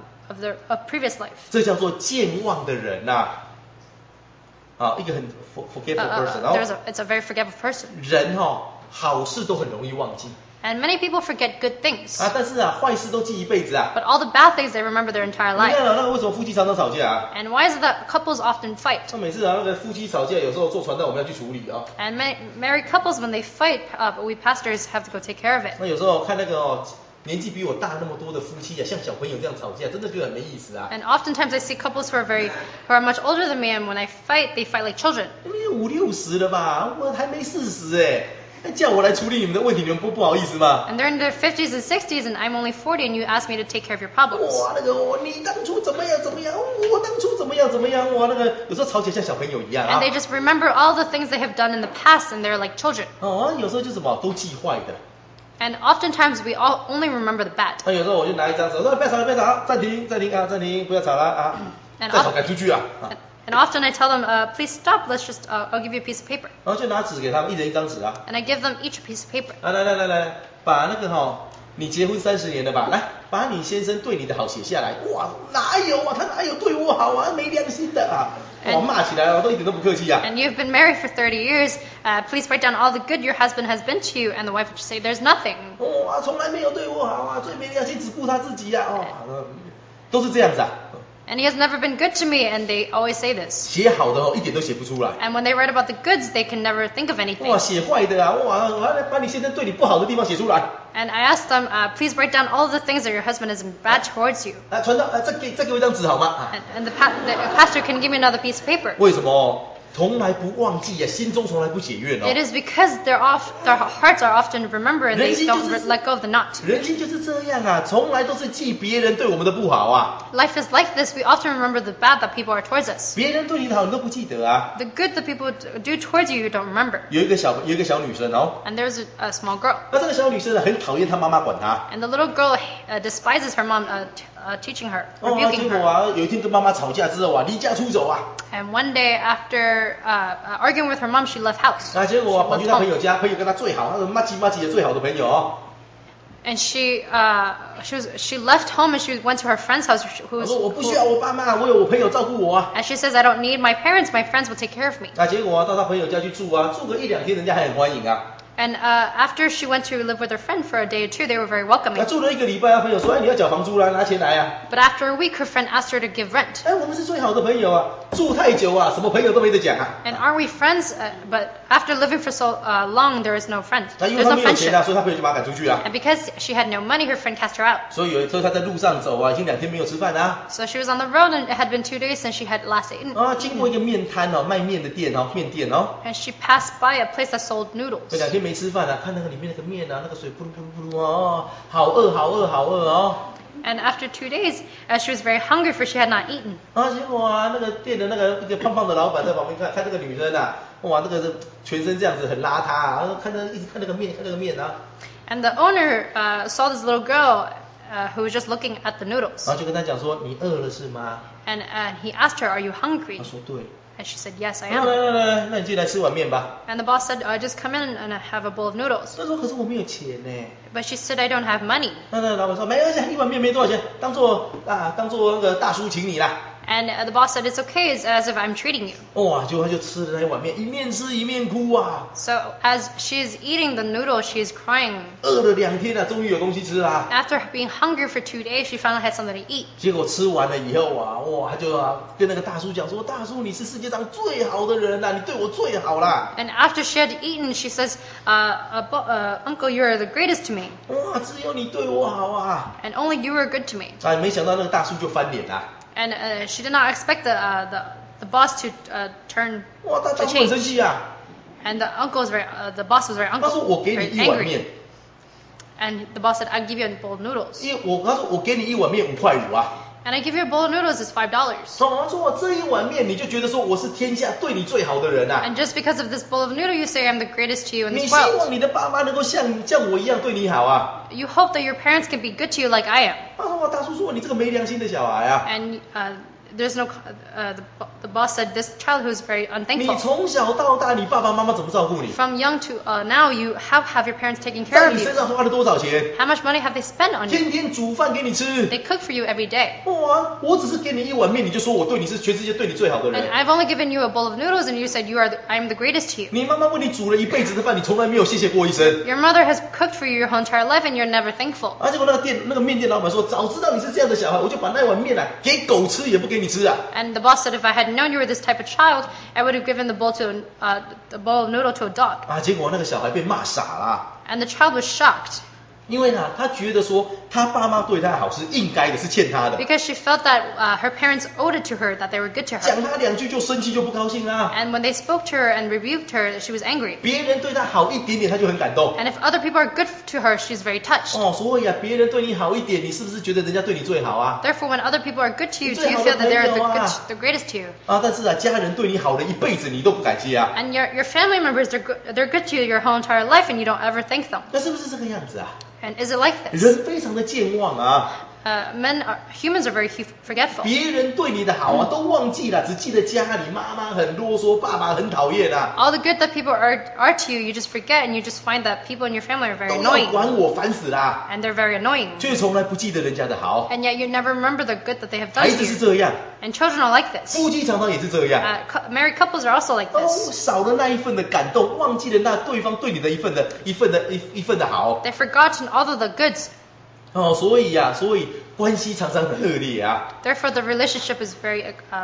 previous life. 这叫做健忘的人呐、一个很 forgetful person， 然后 It's a very forgetful person. 人好事都很容易忘记 And many people forget good things. 啊，但是坏事都记一辈子啊。 But all the bad things, they remember their entire 你看 life. 那个为什么夫妻常常吵架啊？ And why is it that couples often fight? 那每次那个夫妻吵架，有时候做传道我们要去处理啊。 And married couples, when they fight, we pastors have to go take care of it. 那有时候看那个年纪比我大那么多的夫妻啊，像小朋友这样吵架，真的觉得很没意思啊。 And oftentimes I see couples who are much older than me, and when they fight like children. 你们50、60了吧？我还没40哎。叫我来处理你们的问题，你们不好意思吗？ And they're in their 50s and 60s, and I'm only 40, and you ask me to take care of your problems. 哇，那个你当初怎么样？我当初怎么样？哇，那个有时候吵起来像小朋友一样 And 啊。 they just remember all the things they have done in the past, and they're like children. 有时候就什么都记坏的。 And oftentimes we all only remember the bad. 那有时候我就拿一张纸，说不要吵，暂停，不要吵了啊， And 再吵赶出去啊。 And often I tell them, please stop, I'll give you a piece of paper. 然后就拿纸给他们，一人一张纸啊。 And I give them each a piece of paper. 来，把那个你结婚30年了吧？来，把你先生对你的好写下来。哇，哪有啊？他哪有对我好啊？没良心的啊！哇，骂起来都一点都不客气啊。 And you've been married for 30 years. Please write down all the good your husband has been to you. And the wife would just say, there's nothing. 哇，从来没有对我好啊，最没良心，只顾他自己啊。都是这样子啊。 And he has never been good to me, and they always say this. 写好的一点都写不出来。 And when they write about the goods, they can never think of anything. 哇，写坏的啊！哇，我要把你先生对你不好的地方写出来。 And I asked them, please write down all the things that your husband has been bad towards you. 传道，再给我一张纸好吗？ And the pastor can give me another piece of paper. 为什么？从来不忘记呀，心中从来不写怨 It is because their hearts are often remember and they don't let go of the knot. 人心就是这样啊，从来都是记别人对我们的不好啊。 Life is like this. We often remember the bad that people are towards us. 别人对你的好你都不记得啊。 The good that people do towards you, you don't remember. 有一个小女生 And there's a small girl. 那这个小女生很讨厌她妈妈管她。 And the little girl despises her mom teaching her, 结 rebuking 果 her. 有一天跟妈妈吵架之后离家出走啊。 And one day after arguing with her mom, she left house. 结果跑 She 去 left 她朋 home. 友家，朋友跟她最好，她是麻吉的最好的朋友 And she left home and she went to her friend's house. 她说我不需要我爸妈，我有我朋友照顾我啊。 And she says, I don't need my parents. My friends will take care of me. 结果到她朋友家去住啊，住个1、2天，人家还很欢迎啊。 And after she went to live with her friend for a day or two, they were very welcoming. 住了1个礼拜，她朋友说，你要缴房租啦，拿钱来啊。 But after a week, her friend asked her to give rent. 我们是最好的朋友啊，住太久啊，什么朋友都没得讲啊。 And aren't we friends? But after living for so long, there is no friend. 因为 There's 她 no 没有钱 friendship. 啊，所以她朋友就把她赶出去啊。 And because she had no money, her friend cast her out. 所以有时候她在路上走啊，已经2天没有吃饭啊。 So she was on the road and it had been 2 days since she had last eaten. 经过一个面摊卖面的店面店 And she passed by a place that sold noodles. 这2天没吃饭啊，看那个里面那个面啊，那个水咕噜咕噜咕噜好饿 And after 2 days, she was very hungry for she had not eaten. 结果那个店的一个胖胖的老板在旁边看这个女生啊，哇，那个全身这样子很邋遢啊，一直看那个面啊。 And the owner saw this little girl who was just looking at the noodles. 然后就跟她讲说，你饿了是吗？ And he asked her, are you hungry? 她说对。 And she said, yes, I 来 am. 来，那你进来吃碗面吧。 And the boss said, just come in and have a bowl of noodles. 她说可是我没有钱呢。 But she said, I don't have money. 那老板说没关系，一碗面没多少钱，当做那个大叔请你啦。 And the boss said, it's okay, it's as if I'm treating you. 哇，结果他就吃了那一碗面，一面吃一面哭啊。 So as she's eating the noodles, she's crying. 饿了2天啊，终于有东西吃啦。 After being hungry for 2 days, she finally had something to eat. 结果吃完了以后啊，哇，他就跟那个大叔讲说，大叔你是世界上最好的人啦，你对我最好啦。 And after she had eaten, she says, Uncle, you're the greatest to me. 哇，只有你对我好啊。 And only you are good to me. 没想到那个大叔就翻脸啦。 And she did not expect the boss to turn 哇，大 to 叔很生 change. 气啊。 And the boss was very 他说我给你 very 一碗 angry. 面， And the boss said, I'll give you a bowl of noodles. 他说我给你一碗面5.5块啊。 And I give you a bowl of noodles, it's $5. 妈妈说这一碗面，你就觉得说我是天下对你最好的人啊。 And just because of this bowl of noodle, you say I'm the greatest to you in 你 this 希 world. 望你的爸妈能够像我一样对你好啊。 You hope that your parents can be good to you like I am. 大叔说你这个没良心的小孩啊。 And there's no, the boss said, this child who's very 你 unthankful. 从小到大，你爸爸妈妈怎么照顾你？ From young to now, how have your parents taken care 在 of 你 you? 身上花了多少钱？ How much money have they spent on you? 天天煮饭给你吃。 They cook for you every day. 哇，我只是给你一碗面，你就说我对你是全世界对你最好的 And 人。 I've only given you a bowl of noodles, and you said I'm the greatest to you. 你妈妈为你煮了一辈子的饭，你从来没有谢谢过一声。 Your mother has cooked for you your whole entire life, and you're never thankful. 结果那个面店老板说，早知道你是这样的小孩，我就把那碗面给狗吃，也不给你吃啊。 And the boss said, if I had known you were this type of child, I would have given the bowl of noodle to a dog. 结果那个小孩被骂傻了。 And the child was shocked. 因为他觉得说他爸妈对他好是应该的，是欠他的。 Because she felt that her parents owed it to her, that they were good to her. 讲他两句就生气，就不高兴啦。 And when they spoke to her and rebuked her, she was angry. 别人对他好一点点，他就很感动。 And if other people are good to her, she's very touched. 所以别人对你好一点，你是不是觉得人家对你最好啊？ Therefore, when other people are good to you, do you feel that they're the greatest to you? 但是家人对你好了一辈子，你都不感谢啊。 And your family members, they're good to you your whole entire life, and you don't ever thank them. 那是不是这个样子啊？ And is it like this? 人非常的健忘啊。 Humans are very forgetful. 别人对你的好啊，都忘记了，只记得家里妈妈很啰嗦，爸爸很讨厌啊。 All the good that people are to you, you just forget, and you just find that people in your family are very 都要 annoying. 管我，烦死啦！ And they're very annoying. 却从来不记得人家的好。 And yet you never remember the good that they have 孩 done 子 to 是 you. 这样， And children are like this. 夫妻常常也是这样。 Married couples are also like this. 少了那一份的感动，忘记了那对方对你的一份的好。 They've forgotten all of the goods. 所以关系常常很恶劣啊。 Therefore, the relationship is very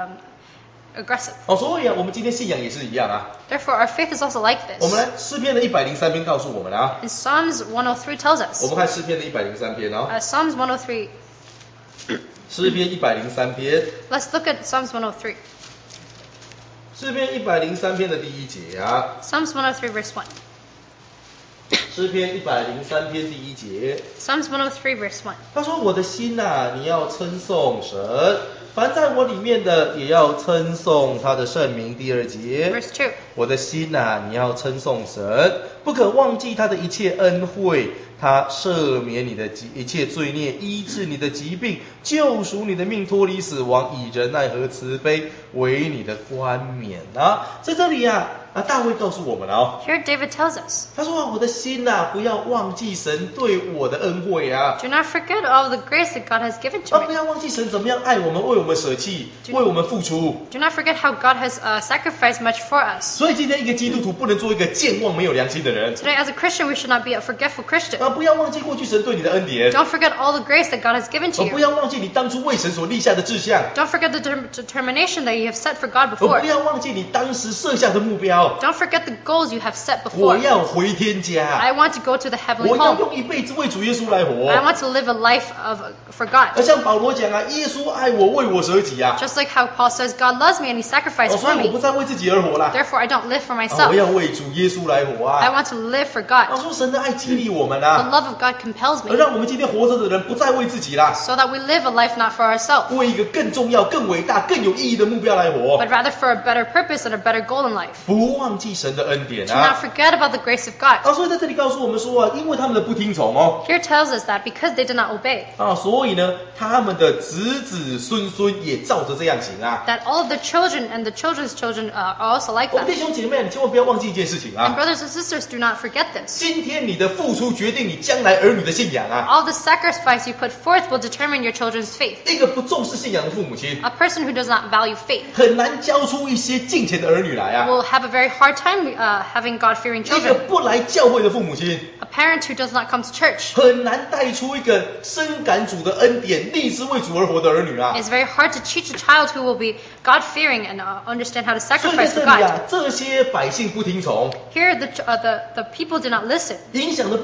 aggressive. 所以我们今天信仰也是一样啊。 Therefore, our faith is also like 我们 this. 来诗篇的103篇告诉我们啊。 And Psalms 103 tells 我 us. 们看诗篇的103篇哦。 Psalms 103. 诗篇103篇。 Let's look at Psalms 103. 诗篇103篇的第一节啊。 Psalms 103 verse 1. 诗篇103篇第一节。 Psalms 103 verse 1. 他说：“我的心啊，你要称颂神，凡在我里面的也要称颂他的圣名。”第二节。 Verse 2. 我的心啊，你要称颂神，不可忘记他的一切恩惠，他赦免你的一切罪孽，医治你的疾病，救赎你的命，脱离死亡，以仁爱和慈悲为你的冠冕啊！在这里啊，大卫告诉我们哦， Here David tells us, 他说我的心啊，不要忘记神对我的恩惠啊。 do not forget all the grace that God has given to 不 me. 要忘记神怎么样爱我们，为我们舍弃，为我们付出。 Do not forget how God has sacrificed much for us. 所以今天一个基督徒不能做一个健忘没有良心的人。 Today, as a Christian, we should not be a forgetful Christian. 不要忘记过去神对你的恩典。 Don't forget all the grace that God has given to 不 you. 要忘记你当初为神所立下的志向。 Don't forget the determination that you have set for God 不 before. 要忘记你当时设下的目标。 Don't forget the goals you have set 我 before. 要回天家， I want to go to the heavenly 我要 home. 用一辈子为主耶稣来 I 活。 want to live a life for God. 像保罗讲啊，耶稣爱我，为我舍己啊。 Just like how Paul says God loves me and He sacrificed 所 for 以我不 me. 再为自己而活啦。 Therefore, I don't live for 我 myself. 要为主耶稣来活 I 啊。 want to live for God. 说神的爱激励我们 The 啊， love of God compels 而 me 让我们今天活着的人不再为自己啦， so that we live a life not for ourselves, 为一个更重要、更伟大、更有意义的目标来活。 but rather for a better purpose and a better goal in life. 不忘记神的恩典 Do 啊 not。forget about the grace of God. 所以在这里告诉我们说啊，因为他们的不听从哦， Here tells us that because they did not obey, 所以呢，他们的子子孙孙也照着这样行啊。 that all of the children and the children's children are also like 我们 that. 弟兄姐妹，你千万不要忘记一件事情 And 啊！ brothers and sisters, do not forget this. 今天你的付出决定你将来儿女的信仰啊。 All the sacrifice you put forth will determine your children's faith. 一个不重视信仰的父母亲， A person who does not value faith 很难教出一些敬虔的儿女来啊。 will have a very hard time having God-fearing 一个 children. 不来教会的父母亲， A parent who does not come to church 很难带出一个深感主的恩典、立志为主而活的儿女啊。 is very hard to teach a child who will be God-fearing and understand how to 所以在 sacrifice 这 for 里 God. 啊，这些百姓不听从， Here, the people did not listen. 影响的不只是他们自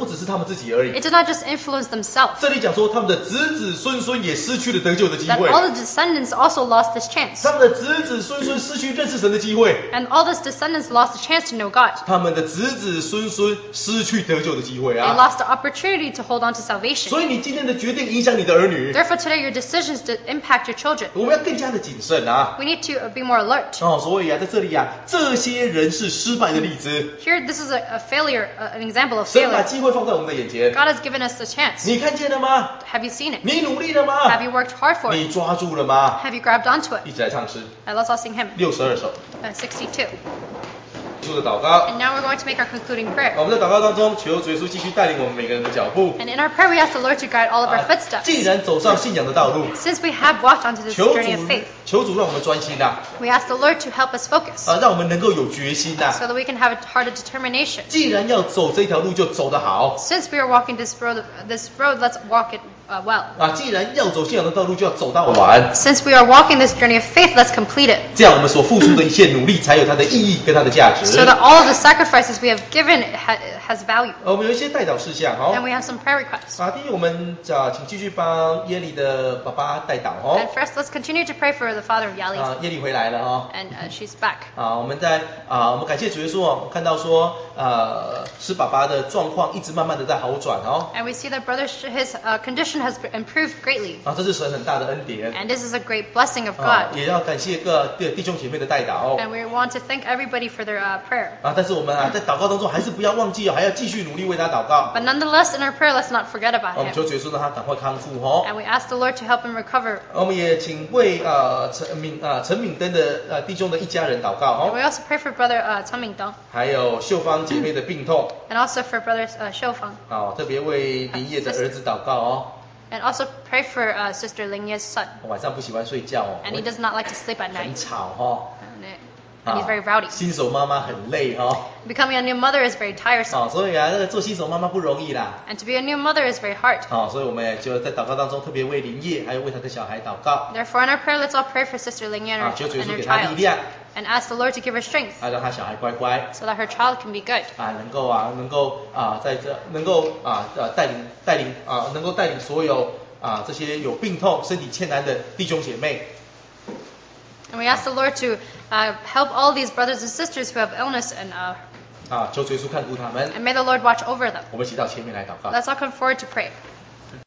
自己而已。 It did not just influence themselves. 这里讲说他们的子子孙孙也失去了得救的机 That 会， all the descendants also lost this chance. 他们的子子孙孙失去认识神的机会， And all these descendants lost the chance to know God. 他们的子子孙孙失去得救的机会 They 啊！ lost the opportunity to hold on to salvation. 所以你今天的决定影响你的儿女， Therefore, today your decisions to impact your children. 我们要更加的谨慎啊！ We need to be more alert. 所以啊，在这里啊，这些人是失败的例子。 Here, this is a failure, an example of 神把 failure. 机会放在我们的眼前， God has given us the chance. 你看见了吗？ Have you seen it? 你努力了吗？ Have you worked hard for it? 你抓住了吗？ Have you grabbed onto it? 一起来唱诗 Let's all sing hymn 62首， 62. 做个祷告。 And now we're going to make our concluding prayer. 我们在祷告当中，求主耶稣继续带领我们每个人的脚步。 And in our prayer, we ask the Lord to guide all of our footsteps. 既然走上信仰的道路， Since we have walked onto this 求 journey of 主 faith, 求主让我们专心呐， we ask the Lord to help us focus 让我们能够有决心呐。 so that we can have a heart of determination. 既然要走这条路，就走得好 Since we are walking this road, let's walk it well. 既然要走信仰的道路，就要走到完， Since we are walking this journey of faith, let's complete it 这样我们所付出的一切努力才有它的意义跟它的价值。 so that all of the sacrifices we have given has value. 我们有一些代祷事项 And we have some prayer requests. 第一，我们请继续帮耶利的爸爸代祷 And first, let's continue to pray for the father of Yali. 耶利回来了 And she's back. 我们感谢主耶稣我看到说使爸爸的状况一直慢慢的在好转 And we see that his condition has improved greatly. 这是神很大的恩典 And this is a great blessing of God. 也要感谢各弟兄姐妹的代祷 And we want to thank everybody for their prayer. 但是我们在祷告当中还是不要忘记还要继续努力为他祷告 But nonetheless, in our prayer, let's not forget about 我们 him. 求主耶稣让他赶快康复 And we ask the Lord to help him recover. 我们也请为陈敏登的弟兄的一家人祷告 And we also pray for brother Chang Mingdong. 还有秀芳姐妹的病痛 And also for brother Xiu Fang. 特别为林业的儿子祷告 And also pray for sister Ling Ye's son. 晚上不喜欢睡觉 And he does not like to sleep at 很 night. 吵 And he's very rowdy. 新手妈妈很累 Becoming a new mother is very tiresome. 所以做新手妈妈不容易啦 And to be a new mother is very hard. 所以我们也就在祷告当中特别为林业还有为他的小孩祷告 Therefore, in our prayer, let's all pray for sister Ling Ye and 求主耶 her 稣给他力 child. 量 And ask the Lord to give her strength 让他小孩乖乖 so that her child can be good. 能够在这能够能够带领所有这些有病痛身体欠难的弟兄姐妹 And we ask the Lord to help all these brothers and sisters who have illness and 求主耶稣看顾他们 may the Lord watch over them. 我们一起到前面来祷告 Let's all come forward to pray.